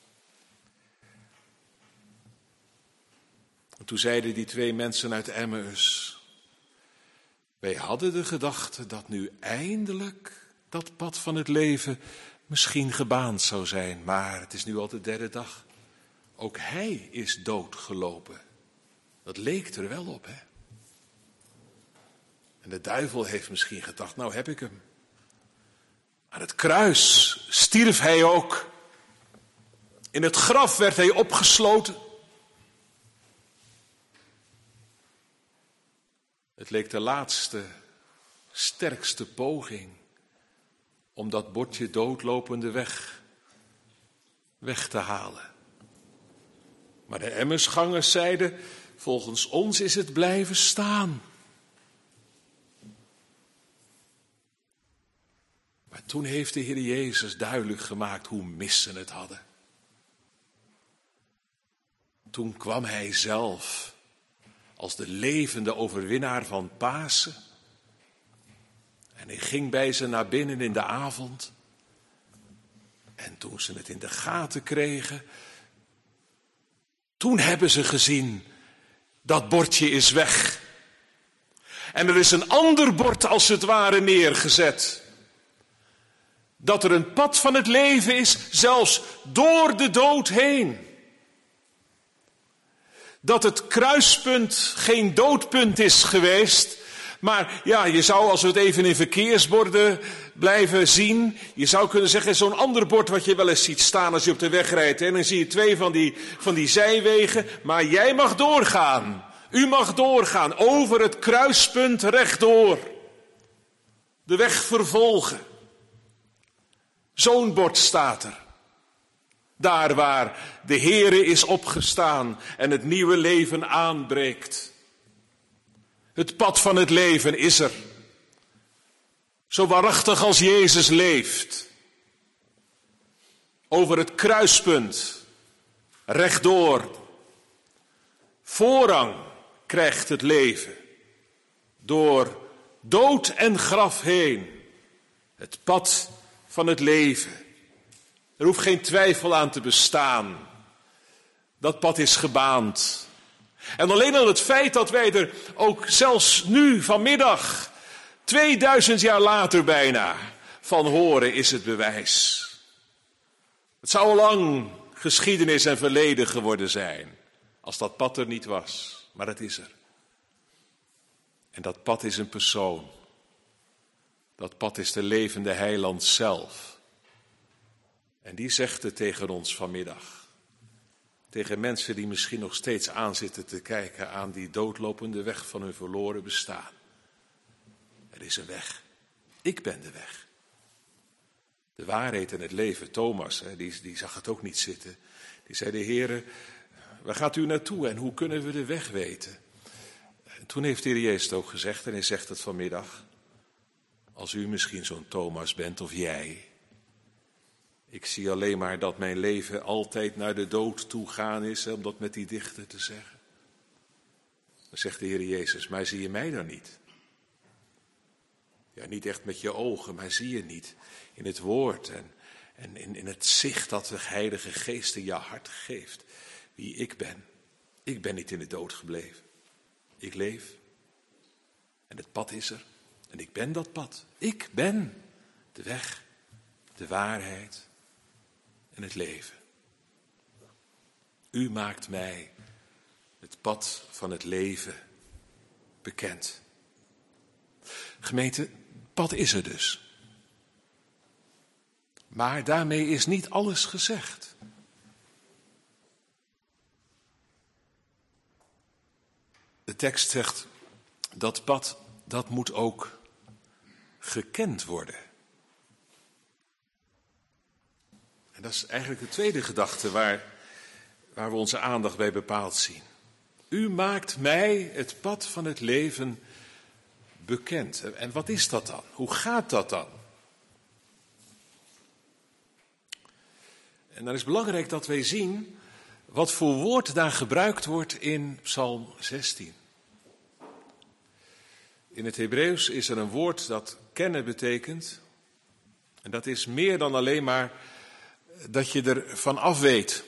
En toen zeiden die twee mensen uit Emmaus, wij hadden de gedachte dat nu eindelijk dat pad van het leven misschien gebaand zou zijn. Maar het is nu al de derde dag. Ook Hij is doodgelopen. Dat leek er wel op, hè? En de duivel heeft misschien gedacht, nou heb ik hem. Aan het kruis stierf Hij ook. In het graf werd Hij opgesloten. Het leek de laatste, sterkste poging om dat bordje doodlopende weg weg te halen. Maar de Emmausgangers zeiden, volgens ons is het blijven staan. Maar toen heeft de Heer Jezus duidelijk gemaakt hoe mis ze het hadden. Toen kwam Hij zelf als de levende overwinnaar van Pasen. En Hij ging bij ze naar binnen in de avond. En toen ze het in de gaten kregen, toen hebben ze gezien, dat bordje is weg. En er is een ander bord als het ware neergezet. Dat er een pad van het leven is, zelfs door de dood heen. Dat het kruispunt geen doodpunt is geweest, Maar ja, je zou, als we het even in verkeersborden blijven zien, je zou kunnen zeggen, zo'n ander bord wat je wel eens ziet staan als je op de weg rijdt. En dan zie je twee van die, van die zijwegen, maar jij mag doorgaan. U mag doorgaan, over het kruispunt rechtdoor. De weg vervolgen. Zo'n bord staat er. Daar waar de Heere is opgestaan en het nieuwe leven aanbreekt. Het pad van het leven is er. Zo waarachtig als Jezus leeft. Over het kruispunt, rechtdoor. Voorrang krijgt het leven. Door dood en graf heen. Het pad van het leven. Er hoeft geen twijfel aan te bestaan. Dat pad is gebaand. En alleen al het feit dat wij er ook zelfs nu vanmiddag, tweeduizend jaar later bijna, van horen is het bewijs. Het zou al lang geschiedenis en verleden geworden zijn, als dat pad er niet was. Maar het is er. En dat pad is een persoon. Dat pad is de levende heiland zelf. En die zegt het tegen ons vanmiddag. Tegen mensen die misschien nog steeds aanzitten te kijken aan die doodlopende weg van hun verloren bestaan. Er is een weg. Ik ben de weg. De waarheid en het leven. Thomas, hè, die, die zag het ook niet zitten. Die zei, de Heere, waar gaat u naartoe en hoe kunnen we de weg weten? En toen heeft de Heer Jezus het ook gezegd en hij zegt het vanmiddag. Als u misschien zo'n Thomas bent of jij. Ik zie alleen maar dat mijn leven altijd naar de dood toe gaan is, om dat met die dichter te zeggen. Dan zegt de Heer Jezus, maar zie je mij dan niet? Ja, niet echt met je ogen, maar zie je niet in het woord en, en in, in het zicht dat de Heilige Geest in je hart geeft. Wie ik ben. Ik ben niet in de dood gebleven. Ik leef. En het pad is er. En ik ben dat pad. Ik ben de weg, de waarheid en het leven. U maakt mij het pad van het leven bekend. Gemeente, het pad is er dus. Maar daarmee is niet alles gezegd. De tekst zegt, dat pad, dat moet ook gekend worden. En dat is eigenlijk de tweede gedachte waar, waar we onze aandacht bij bepaald zien. U maakt mij het pad van het leven bekend. En wat is dat dan? Hoe gaat dat dan? En dan is belangrijk dat wij zien wat voor woord daar gebruikt wordt in Psalm zestien. In het Hebreeuws is er een woord dat kennen betekent. En dat is meer dan alleen maar dat je er van af weet.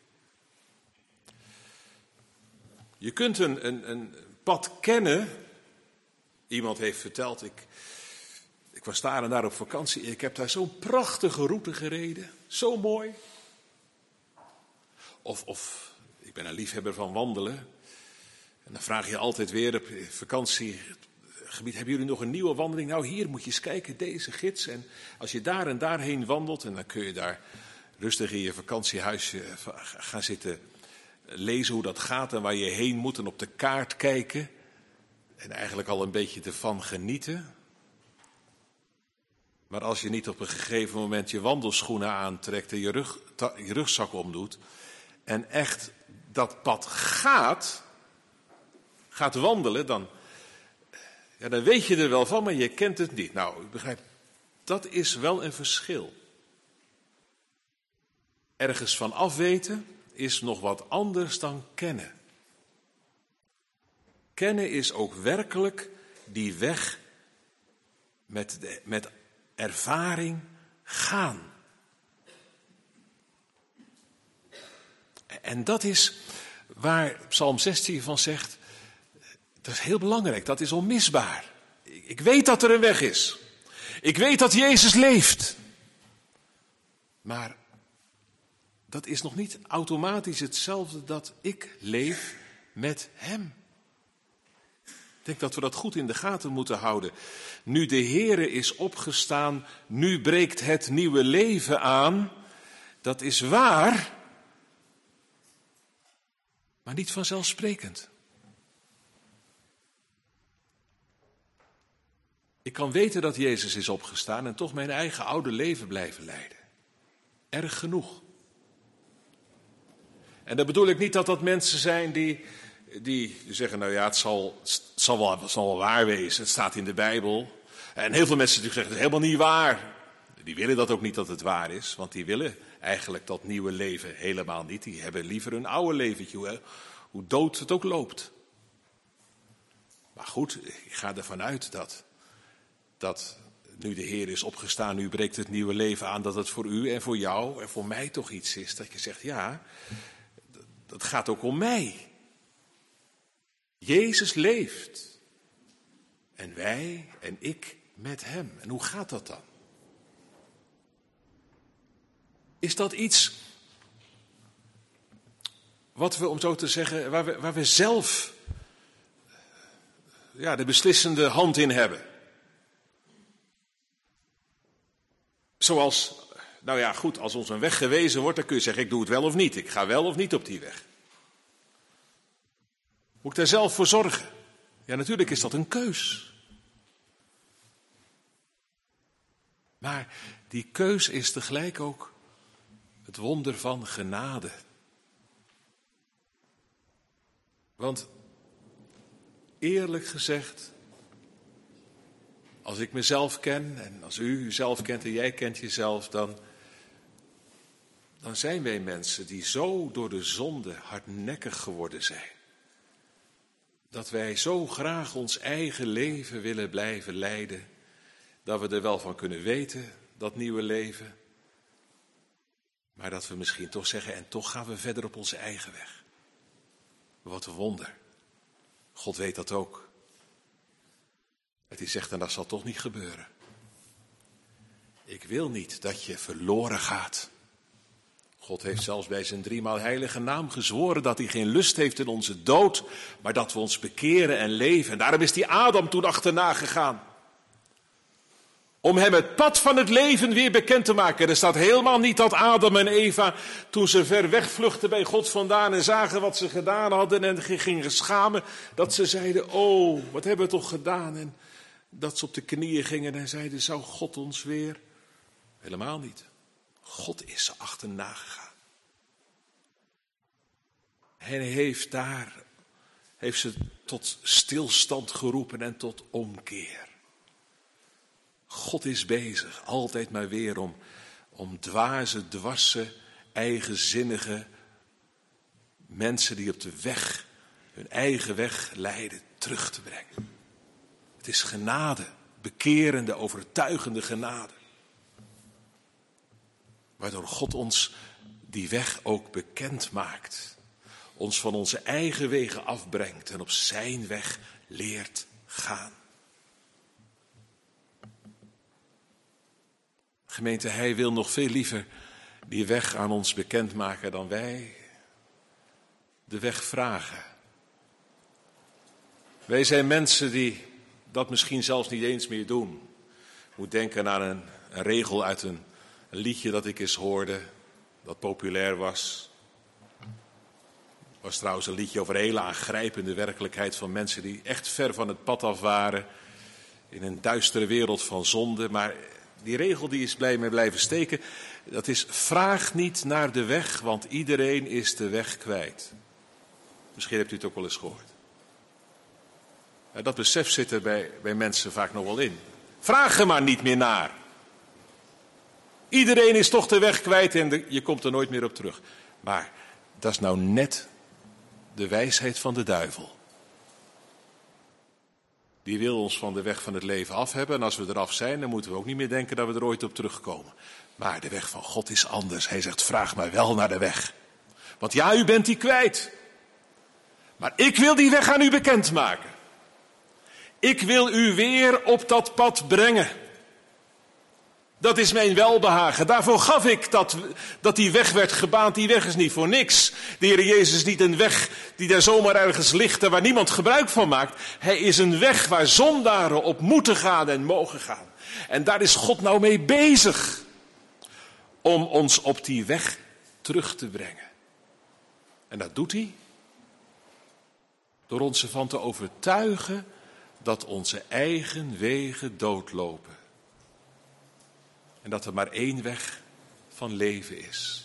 Je kunt een, een, een pad kennen. Iemand heeft verteld, ik, ik was daar en daar op vakantie. Ik heb daar zo'n prachtige route gereden. Zo mooi. Of, of ik ben een liefhebber van wandelen. En dan vraag je altijd weer op vakantiegebied, hebben jullie nog een nieuwe wandeling? Nou, hier moet je eens kijken, deze gids. En als je daar en daarheen wandelt, en dan kun je daar rustig in je vakantiehuisje gaan zitten lezen hoe dat gaat en waar je heen moet en op de kaart kijken. En eigenlijk al een beetje ervan genieten. Maar als je niet op een gegeven moment je wandelschoenen aantrekt en je, rug, ta, je rugzak omdoet en echt dat pad gaat, gaat wandelen, dan, ja, dan weet je er wel van, maar je kent het niet. Nou, ik begrijp, dat is wel een verschil. Ergens van afweten is nog wat anders dan kennen. Kennen is ook werkelijk die weg met, de, met ervaring gaan. En dat is waar Psalm zestien van zegt, dat is heel belangrijk, dat is onmisbaar. Ik weet dat er een weg is. Ik weet dat Jezus leeft. Maar dat is nog niet automatisch hetzelfde dat ik leef met Hem. Ik denk dat we dat goed in de gaten moeten houden. Nu de Heere is opgestaan, nu breekt het nieuwe leven aan. Dat is waar, maar niet vanzelfsprekend. Ik kan weten dat Jezus is opgestaan en toch mijn eigen oude leven blijven leiden. Erg genoeg. En dan bedoel ik niet dat dat mensen zijn die, die zeggen, nou ja, het zal, het, zal wel, het zal wel waar wezen, het staat in de Bijbel. En heel veel mensen die zeggen, het is helemaal niet waar. Die willen dat ook niet dat het waar is, want die willen eigenlijk dat nieuwe leven helemaal niet. Die hebben liever een oude leventje, hoe, hoe dood het ook loopt. Maar goed, ik ga ervan uit dat, dat nu de Heer is opgestaan, nu breekt het nieuwe leven aan, dat het voor u en voor jou en voor mij toch iets is. Dat je zegt, ja, dat gaat ook om mij. Jezus leeft. En wij en ik met hem. En hoe gaat dat dan? Is dat iets wat we, om zo te zeggen, waar we, waar we zelf ja, de beslissende hand in hebben? Zoals, nou ja, goed, als ons een weg gewezen wordt, dan kun je zeggen, ik doe het wel of niet. Ik ga wel of niet op die weg. Moet ik daar zelf voor zorgen? Ja, natuurlijk is dat een keus. Maar die keus is tegelijk ook het wonder van genade. Want eerlijk gezegd, als ik mezelf ken en als u uzelf kent en jij kent jezelf, dan, dan zijn wij mensen die zo door de zonde hardnekkig geworden zijn. Dat wij zo graag ons eigen leven willen blijven leiden, dat we er wel van kunnen weten, dat nieuwe leven. Maar dat we misschien toch zeggen, en toch gaan we verder op onze eigen weg. Wat een wonder. God weet dat ook. Het is zegt, en dat zal toch niet gebeuren. Ik wil niet dat je verloren gaat. God heeft zelfs bij zijn driemaal heilige naam gezworen dat hij geen lust heeft in onze dood, maar dat we ons bekeren en leven. En daarom is die Adam toen achterna gegaan. Om hem het pad van het leven weer bekend te maken. Er staat helemaal niet dat Adam en Eva, toen ze ver wegvluchtten bij God vandaan en zagen wat ze gedaan hadden en gingen schamen, dat ze zeiden, oh, wat hebben we toch gedaan? En dat ze op de knieën gingen en zeiden, zou God ons weer? Helemaal niet. God is ze achterna gegaan. Hij heeft daar, heeft ze tot stilstand geroepen en tot omkeer. God is bezig, altijd maar weer om, om dwaze, dwarse, eigenzinnige mensen die op de weg, hun eigen weg leiden, terug te brengen. Het is genade, bekerende, overtuigende genade. Waardoor God ons die weg ook bekend maakt. Ons van onze eigen wegen afbrengt en op zijn weg leert gaan. Gemeente, hij wil nog veel liever die weg aan ons bekendmaken dan wij de weg vragen. Wij zijn mensen die dat misschien zelfs niet eens meer doen. Ik moet denken aan een, een regel uit een, een liedje dat ik eens hoorde, dat populair was. Het was trouwens een liedje over een hele aangrijpende werkelijkheid van mensen die echt ver van het pad af waren. In een duistere wereld van zonde, maar die regel die is blij mee blijven steken. Dat is, vraag niet naar de weg, want iedereen is de weg kwijt. Misschien hebt u het ook wel eens gehoord. Dat besef zit er bij, bij mensen vaak nog wel in. Vraag er maar niet meer naar. Iedereen is toch de weg kwijt en de, je komt er nooit meer op terug. Maar dat is nou net de wijsheid van de duivel. Die wil ons van de weg van het leven af hebben. En als we eraf zijn, dan moeten we ook niet meer denken dat we er ooit op terugkomen. Maar de weg van God is anders. Hij zegt, vraag maar wel naar de weg. Want ja, u bent die kwijt. Maar ik wil die weg aan u bekendmaken. Ik wil u weer op dat pad brengen. Dat is mijn welbehagen. Daarvoor gaf ik dat, dat die weg werd gebaand. Die weg is niet voor niks. De Heer Jezus is niet een weg die daar zomaar ergens ligt en waar niemand gebruik van maakt. Hij is een weg waar zondaren op moeten gaan en mogen gaan. En daar is God nou mee bezig. Om ons op die weg terug te brengen. En dat doet hij. Door ons ervan te overtuigen dat onze eigen wegen doodlopen. En dat er maar één weg van leven is.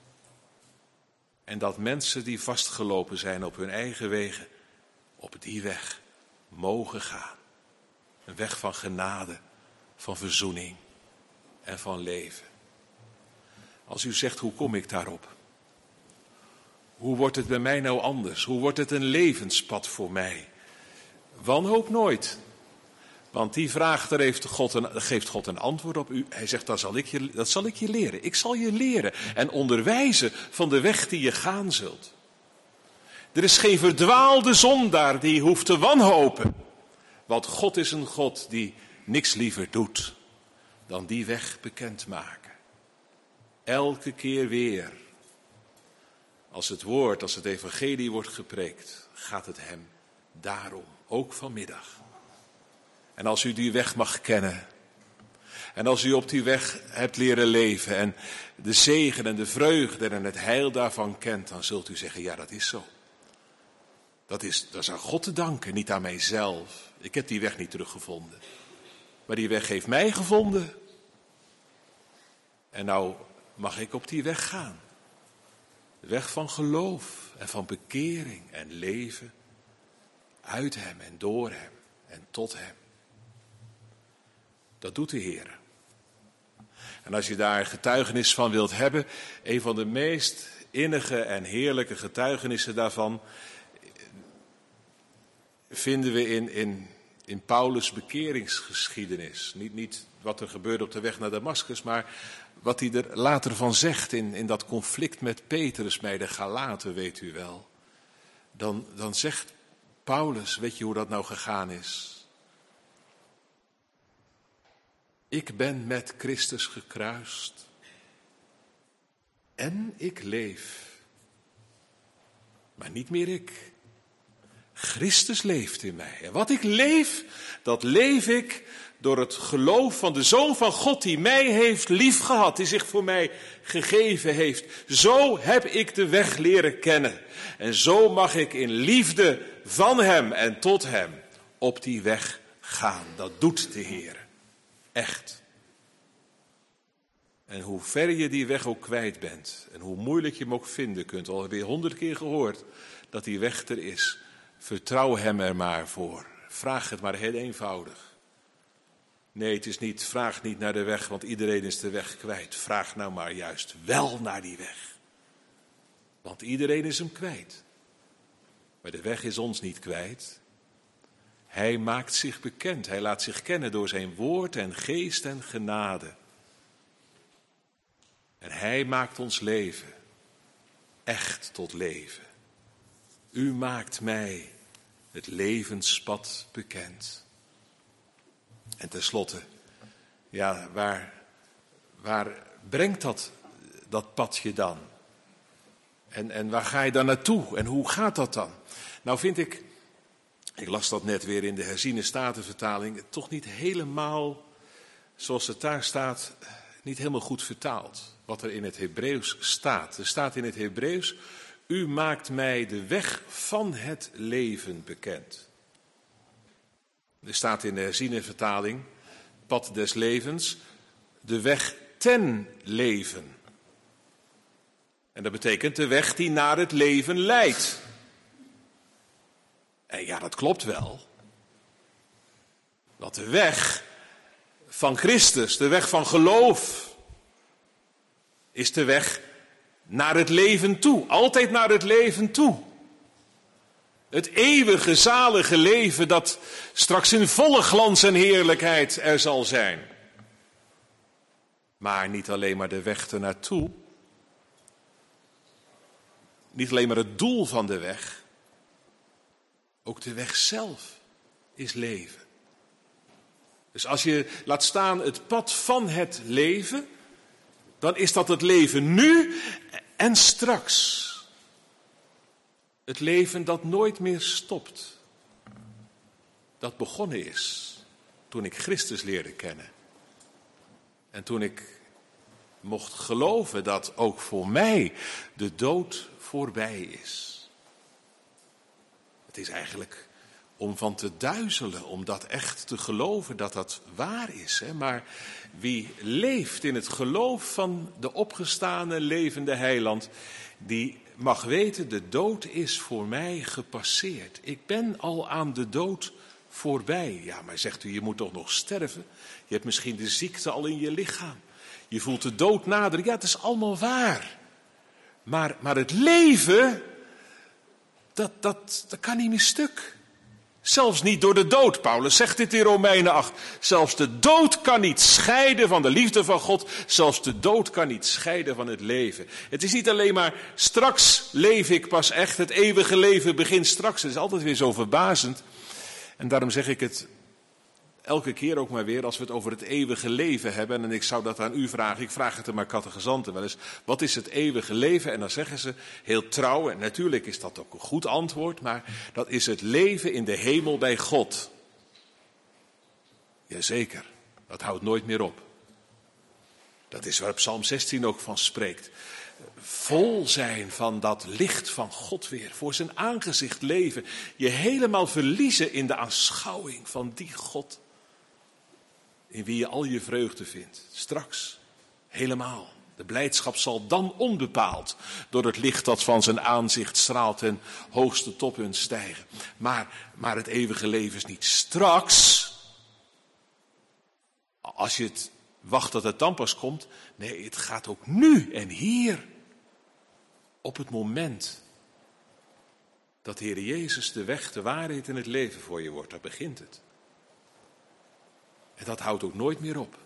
En dat mensen die vastgelopen zijn op hun eigen wegen, op die weg mogen gaan. Een weg van genade, van verzoening en van leven. Als u zegt, hoe kom ik daarop? Hoe wordt het bij mij nou anders? Hoe wordt het een levenspad voor mij? Wanhoop nooit. Want die vraag, daar heeft God een, geeft God een antwoord op. U, hij zegt, dat zal, ik je, dat zal ik je leren. Ik zal je leren en onderwijzen van de weg die je gaan zult. Er is geen verdwaalde zondaar die hoeft te wanhopen. Want God is een God die niks liever doet dan die weg bekendmaken. Elke keer weer. Als het woord, als het evangelie wordt gepreekt, gaat het hem daarom. Ook vanmiddag. En als u die weg mag kennen. En als u op die weg hebt leren leven. En de zegen en de vreugde en het heil daarvan kent. Dan zult u zeggen, ja, dat is zo. Dat is, dat is aan God te danken, niet aan mijzelf. Ik heb die weg niet teruggevonden. Maar die weg heeft mij gevonden. En nou mag ik op die weg gaan. De weg van geloof en van bekering en leven. Uit hem en door hem en tot hem. Dat doet de Heer. En als je daar getuigenis van wilt hebben, een van de meest innige en heerlijke getuigenissen daarvan vinden we in, in, in Paulus' bekeringsgeschiedenis. Niet, niet wat er gebeurde op de weg naar Damascus, maar wat hij er later van zegt in, in dat conflict met Petrus bij de Galaten, weet u wel. Dan, dan zegt Paulus, weet je hoe dat nou gegaan is? Ik ben met Christus gekruist en ik leef. Maar niet meer ik. Christus leeft in mij. En wat ik leef, dat leef ik door het geloof van de Zoon van God die mij heeft liefgehad, die zich voor mij gegeven heeft. Zo heb ik de weg leren kennen. En zo mag ik in liefde van hem en tot hem op die weg gaan. Dat doet de Heer. Echt. En hoe ver je die weg ook kwijt bent en hoe moeilijk je hem ook vinden kunt, al heb je honderd keer gehoord dat die weg er is, vertrouw hem er maar voor. Vraag het maar heel eenvoudig. Nee, het is niet, vraag niet naar de weg, want iedereen is de weg kwijt. Vraag nou maar juist wel naar die weg. Want iedereen is hem kwijt. Maar de weg is ons niet kwijt. Hij maakt zich bekend. Hij laat zich kennen door zijn woord en geest en genade. En hij maakt ons leven echt tot leven. U maakt mij het levenspad bekend. En tenslotte, ja, waar, waar brengt dat, dat pad je dan? En, en waar ga je dan naartoe? En hoe gaat dat dan? Nou vind ik, ik las dat net weer in de herziene statenvertaling, toch niet helemaal, zoals het daar staat, niet helemaal goed vertaald. Wat er in het Hebreeuws staat. Er staat in het Hebreeuws, u maakt mij de weg van het leven bekend. Er staat in de herziene vertaling, pad des levens, de weg ten leven. En dat betekent de weg die naar het leven leidt. En ja, dat klopt wel. Want de weg van Christus, de weg van geloof, is de weg naar het leven toe. Altijd naar het leven toe. Het eeuwige, zalige leven dat straks in volle glans en heerlijkheid er zal zijn. Maar niet alleen maar de weg ernaartoe. Niet alleen maar het doel van de weg. Ook de weg zelf is leven. Dus als je laat staan het pad van het leven, dan is dat het leven nu en straks. Het leven dat nooit meer stopt. Dat begonnen is toen ik Christus leerde kennen. En toen ik mocht geloven dat ook voor mij de dood voorbij is. Het is eigenlijk om van te duizelen, om dat echt te geloven dat dat waar is. Hè? Maar wie leeft in het geloof van de opgestane levende heiland, die mag weten, de dood is voor mij gepasseerd. Ik ben al aan de dood voorbij. Ja, maar zegt u, je moet toch nog sterven? Je hebt misschien de ziekte al in je lichaam. Je voelt de dood naderen. Ja, het is allemaal waar. Maar, maar het leven, dat, dat, dat kan niet meer stuk. Zelfs niet door de dood. Paulus zegt dit in Romeinen acht. Zelfs de dood kan niet scheiden van de liefde van God. Zelfs de dood kan niet scheiden van het leven. Het is niet alleen maar straks leef ik pas echt. Het eeuwige leven begint straks. Het is altijd weer zo verbazend. En daarom zeg ik het elke keer ook maar weer als we het over het eeuwige leven hebben. En ik zou dat aan u vragen. Ik vraag het aan mijn catechizanten wel eens. Wat is het eeuwige leven? En dan zeggen ze heel trouw. En natuurlijk is dat ook een goed antwoord. Maar dat is het leven in de hemel bij God. Jazeker. Dat houdt nooit meer op. Dat is waar Psalm zestien ook van spreekt. Vol zijn van dat licht van God weer. Voor zijn aangezicht leven. Je helemaal verliezen in de aanschouwing van die God. In wie je al je vreugde vindt. Straks. Helemaal. De blijdschap zal dan onbepaald door het licht dat van zijn aanzicht straalt ten hoogste toppunt stijgen. Maar, maar het eeuwige leven is niet straks. Als je het wacht dat het dan pas komt. Nee, het gaat ook nu en hier. Op het moment dat de Heer Jezus de weg, de waarheid en het leven voor je wordt. Daar begint het. En dat houdt ook nooit meer op.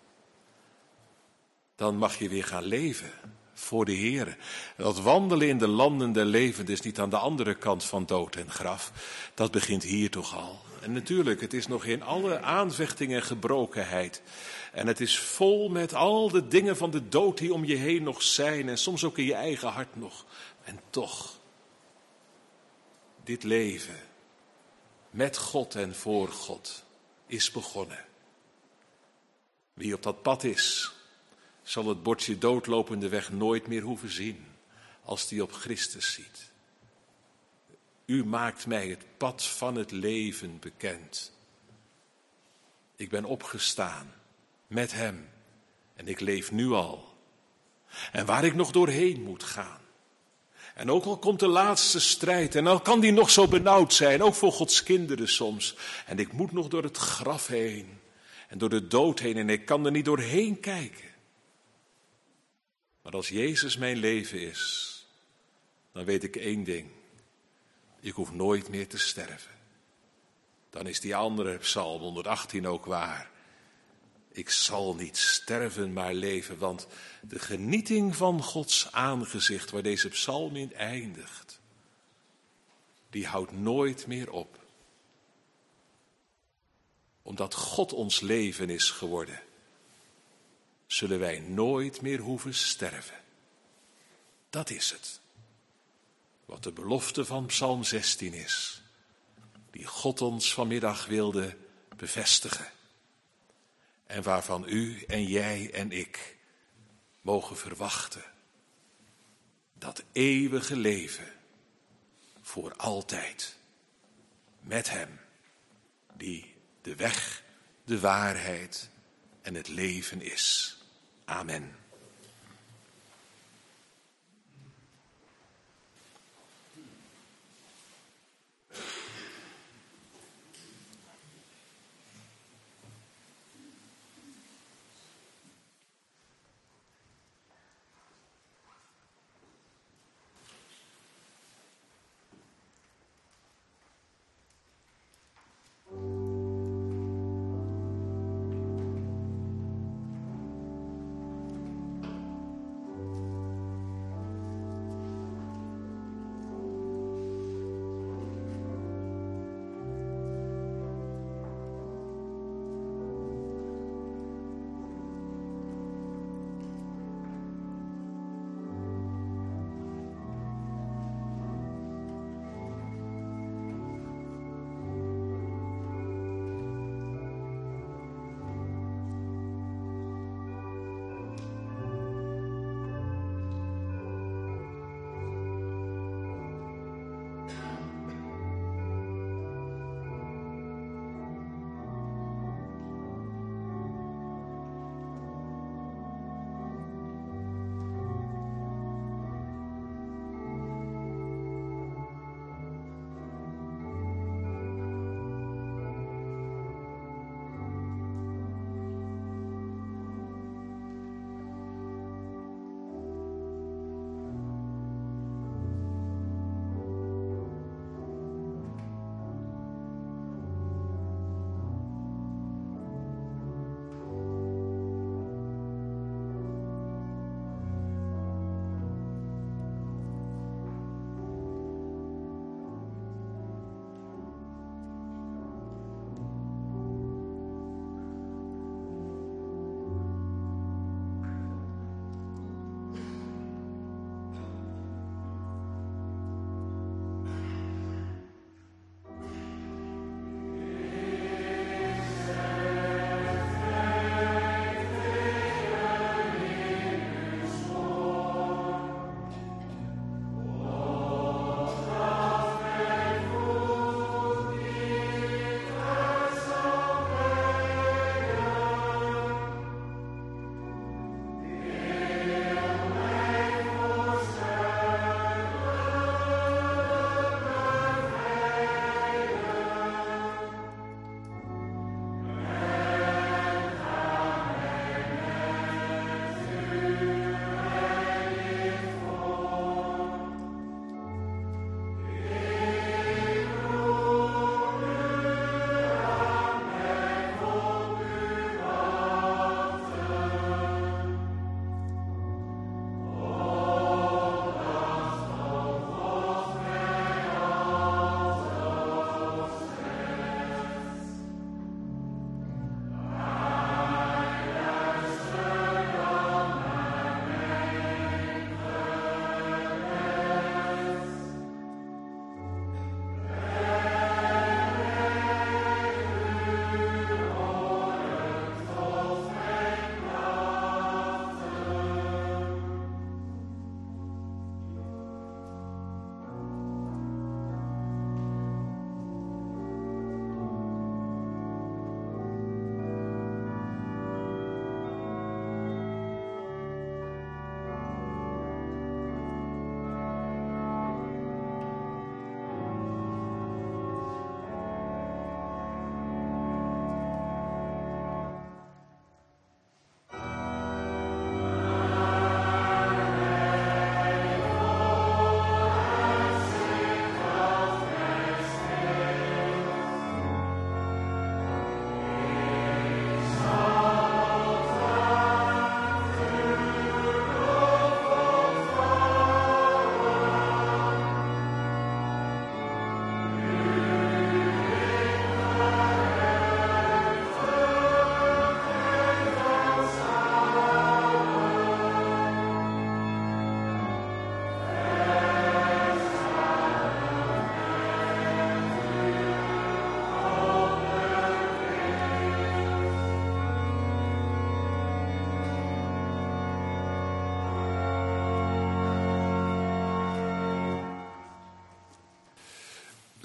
Dan mag je weer gaan leven voor de Heer. Dat wandelen in de landen der levenden is niet aan de andere kant van dood en graf. Dat begint hier toch al. En natuurlijk, het is nog in alle aanvechting en gebrokenheid. En het is vol met al de dingen van de dood die om je heen nog zijn. En soms ook in je eigen hart nog. En toch, dit leven met God en voor God is begonnen. Wie op dat pad is, zal het bordje doodlopende weg nooit meer hoeven zien als die op Christus ziet. U maakt mij het pad van het leven bekend. Ik ben opgestaan met hem en ik leef nu al. En waar ik nog doorheen moet gaan. En ook al komt de laatste strijd en al kan die nog zo benauwd zijn, ook voor Gods kinderen soms. En ik moet nog door het graf heen en door de dood heen en ik kan er niet doorheen kijken. Maar als Jezus mijn leven is, dan weet ik één ding. Ik hoef nooit meer te sterven. Dan is die andere Psalm honderdachttien ook waar. Ik zal niet sterven, maar leven, want de genieting van Gods aangezicht, waar deze psalm in eindigt, die houdt nooit meer op. Omdat God ons leven is geworden, zullen wij nooit meer hoeven sterven. Dat is het. Wat de belofte van Psalm zestien is, die God ons vanmiddag wilde bevestigen. En waarvan u en jij en ik mogen verwachten. Dat eeuwige leven voor altijd. Met hem die de weg, de waarheid en het leven is. Amen.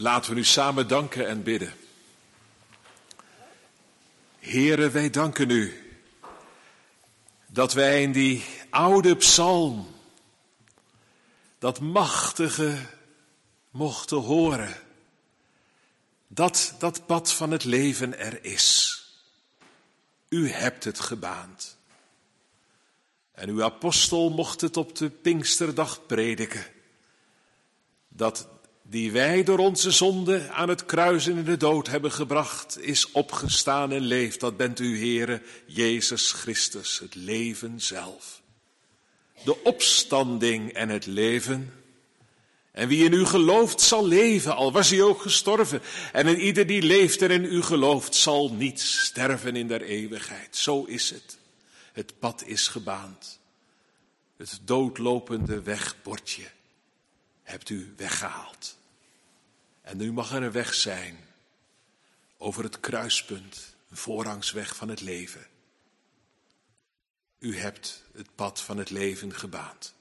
Laten we nu samen danken en bidden. Heere, wij danken u dat wij in die oude psalm dat machtige mochten horen. Dat dat pad van het leven er is. U hebt het gebaand. En uw apostel mocht het op de Pinksterdag prediken. Dat die wij door onze zonde aan het kruis en in de dood hebben gebracht, is opgestaan en leeft. Dat bent u, Heere, Jezus Christus, het leven zelf. De opstanding en het leven. En wie in u gelooft zal leven, al was hij ook gestorven. En in ieder die leeft en in u gelooft zal niet sterven in der eeuwigheid. Zo is het. Het pad is gebaand. Het doodlopende wegbordje hebt u weggehaald. En nu mag er een weg zijn over het kruispunt, een voorrangsweg van het leven. U hebt het pad van het leven gebaand.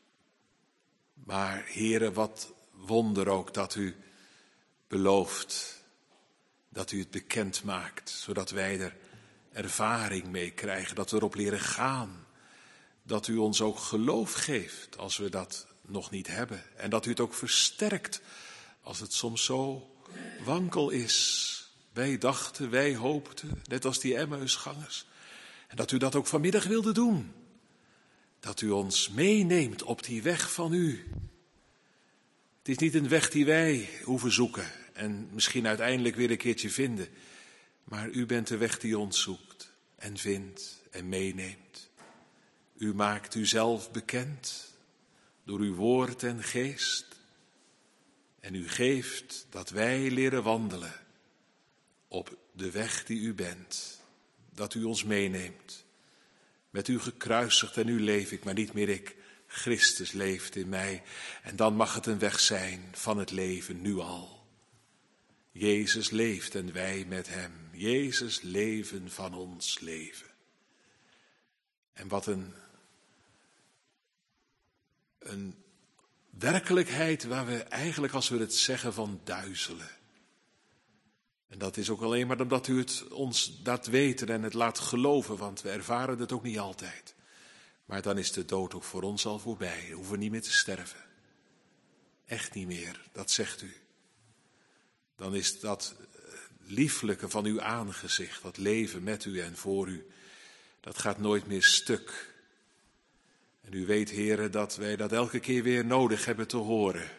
Maar Heere, wat wonder ook dat u belooft, dat u het bekend maakt, zodat wij er ervaring mee krijgen, dat we erop leren gaan. Dat u ons ook geloof geeft als we dat nog niet hebben. En dat u het ook versterkt als het soms zo wankel is. Wij dachten, wij hoopten, net als die Emmausgangers. En dat u dat ook vanmiddag wilde doen. Dat u ons meeneemt op die weg van u. Het is niet een weg die wij hoeven zoeken en misschien uiteindelijk weer een keertje vinden. Maar u bent de weg die ons zoekt en vindt en meeneemt. U maakt uzelf bekend door uw woord en geest. En u geeft dat wij leren wandelen op de weg die u bent. Dat u ons meeneemt. Met u gekruisigd en nu leef ik, maar niet meer ik. Christus leeft in mij. En dan mag het een weg zijn van het leven nu al. Jezus leeft en wij met hem. Jezus leven van ons leven. En wat een, een werkelijkheid waar we eigenlijk, als we het zeggen, van duizelen. En dat is ook alleen maar omdat u het ons laat weten en het laat geloven, want we ervaren het ook niet altijd. Maar dan is de dood ook voor ons al voorbij. We hoeven niet meer te sterven. Echt niet meer, dat zegt u. Dan is dat lieflijke van uw aangezicht, dat leven met u en voor u, dat gaat nooit meer stuk. En u weet, Heere, dat wij dat elke keer weer nodig hebben te horen.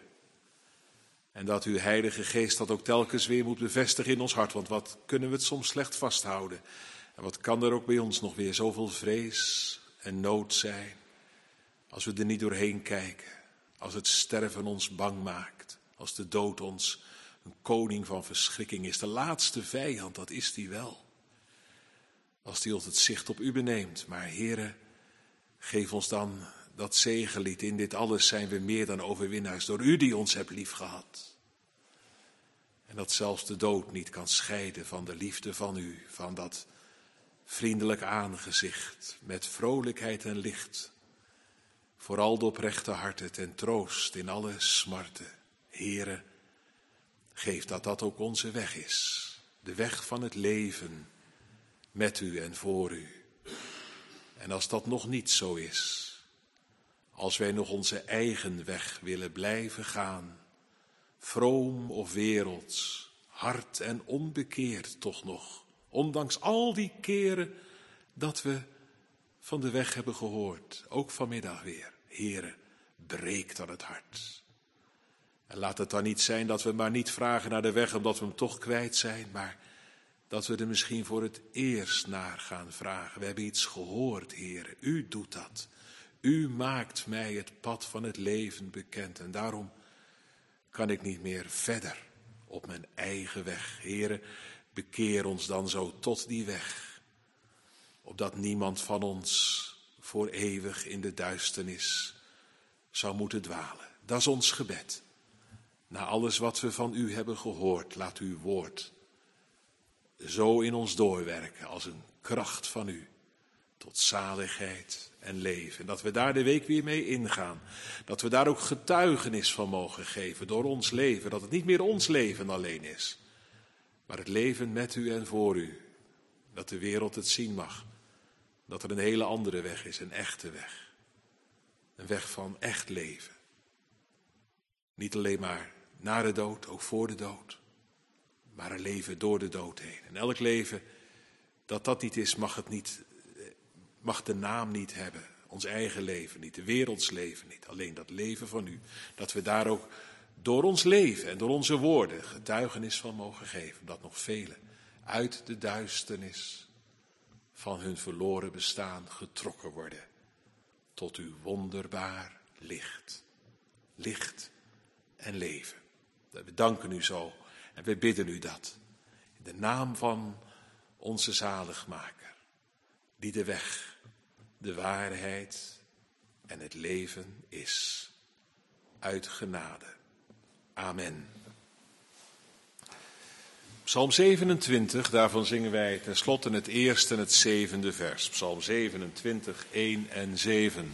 En dat uw Heilige Geest dat ook telkens weer moet bevestigen in ons hart. Want wat kunnen we het soms slecht vasthouden. En wat kan er ook bij ons nog weer zoveel vrees en nood zijn. Als we er niet doorheen kijken. Als het sterven ons bang maakt. Als de dood ons een koning van verschrikking is. De laatste vijand, dat is die wel. Als die ons het zicht op u beneemt. Maar Heere, geef ons dan dat zegenlied. In dit alles zijn we meer dan overwinnaars. Door u die ons hebt liefgehad. En dat zelfs de dood niet kan scheiden van de liefde van u. Van dat vriendelijk aangezicht met vrolijkheid en licht. Vooral de oprechte harten ten troost in alle smarten. Heere, geef dat dat ook onze weg is. De weg van het leven met u en voor u. En als dat nog niet zo is, als wij nog onze eigen weg willen blijven gaan, vroom of werelds, hard en onbekeerd toch nog, ondanks al die keren dat we van de weg hebben gehoord, ook vanmiddag weer. Heere, breek dan het hart. En laat het dan niet zijn dat we maar niet vragen naar de weg omdat we hem toch kwijt zijn, maar dat we er misschien voor het eerst naar gaan vragen. We hebben iets gehoord, Heere, u doet dat. U maakt mij het pad van het leven bekend en daarom kan ik niet meer verder op mijn eigen weg. Heere, bekeer ons dan zo tot die weg, opdat niemand van ons voor eeuwig in de duisternis zou moeten dwalen. Dat is ons gebed. Na alles wat we van u hebben gehoord, laat uw woord zo in ons doorwerken als een kracht van u, tot zaligheid en leven. En dat we daar de week weer mee ingaan. Dat we daar ook getuigenis van mogen geven door ons leven. Dat het niet meer ons leven alleen is, maar het leven met u en voor u. Dat de wereld het zien mag. Dat er een hele andere weg is, een echte weg. Een weg van echt leven. Niet alleen maar na de dood, ook voor de dood. Maar een leven door de dood heen. En elk leven dat dat niet is, mag het niet, mag de naam niet hebben. Ons eigen leven niet, de werelds leven niet. Alleen dat leven van u. Dat we daar ook door ons leven en door onze woorden getuigenis van mogen geven. Dat nog velen uit de duisternis van hun verloren bestaan getrokken worden. Tot uw wonderbaar licht. Licht en leven. We danken u zo en we bidden u dat. In de naam van onze zaligmaker. Die de weg, de waarheid en het leven is. Uit genade. Amen. Psalm zevenentwintig, daarvan zingen wij tenslotte het eerste en het zevende vers. Psalm zevenentwintig, één en zeven.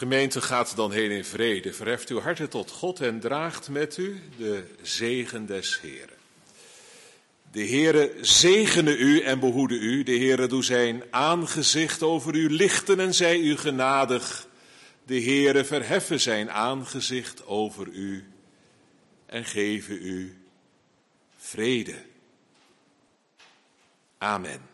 Gemeente, gaat dan heen in vrede. Verheft uw harten tot God en draagt met u de zegen des Heeren. De Heere zegene u en behoede u. De Heere doe zijn aangezicht over u lichten en zij u genadig. De Heere verheffen zijn aangezicht over u en geven u vrede. Amen.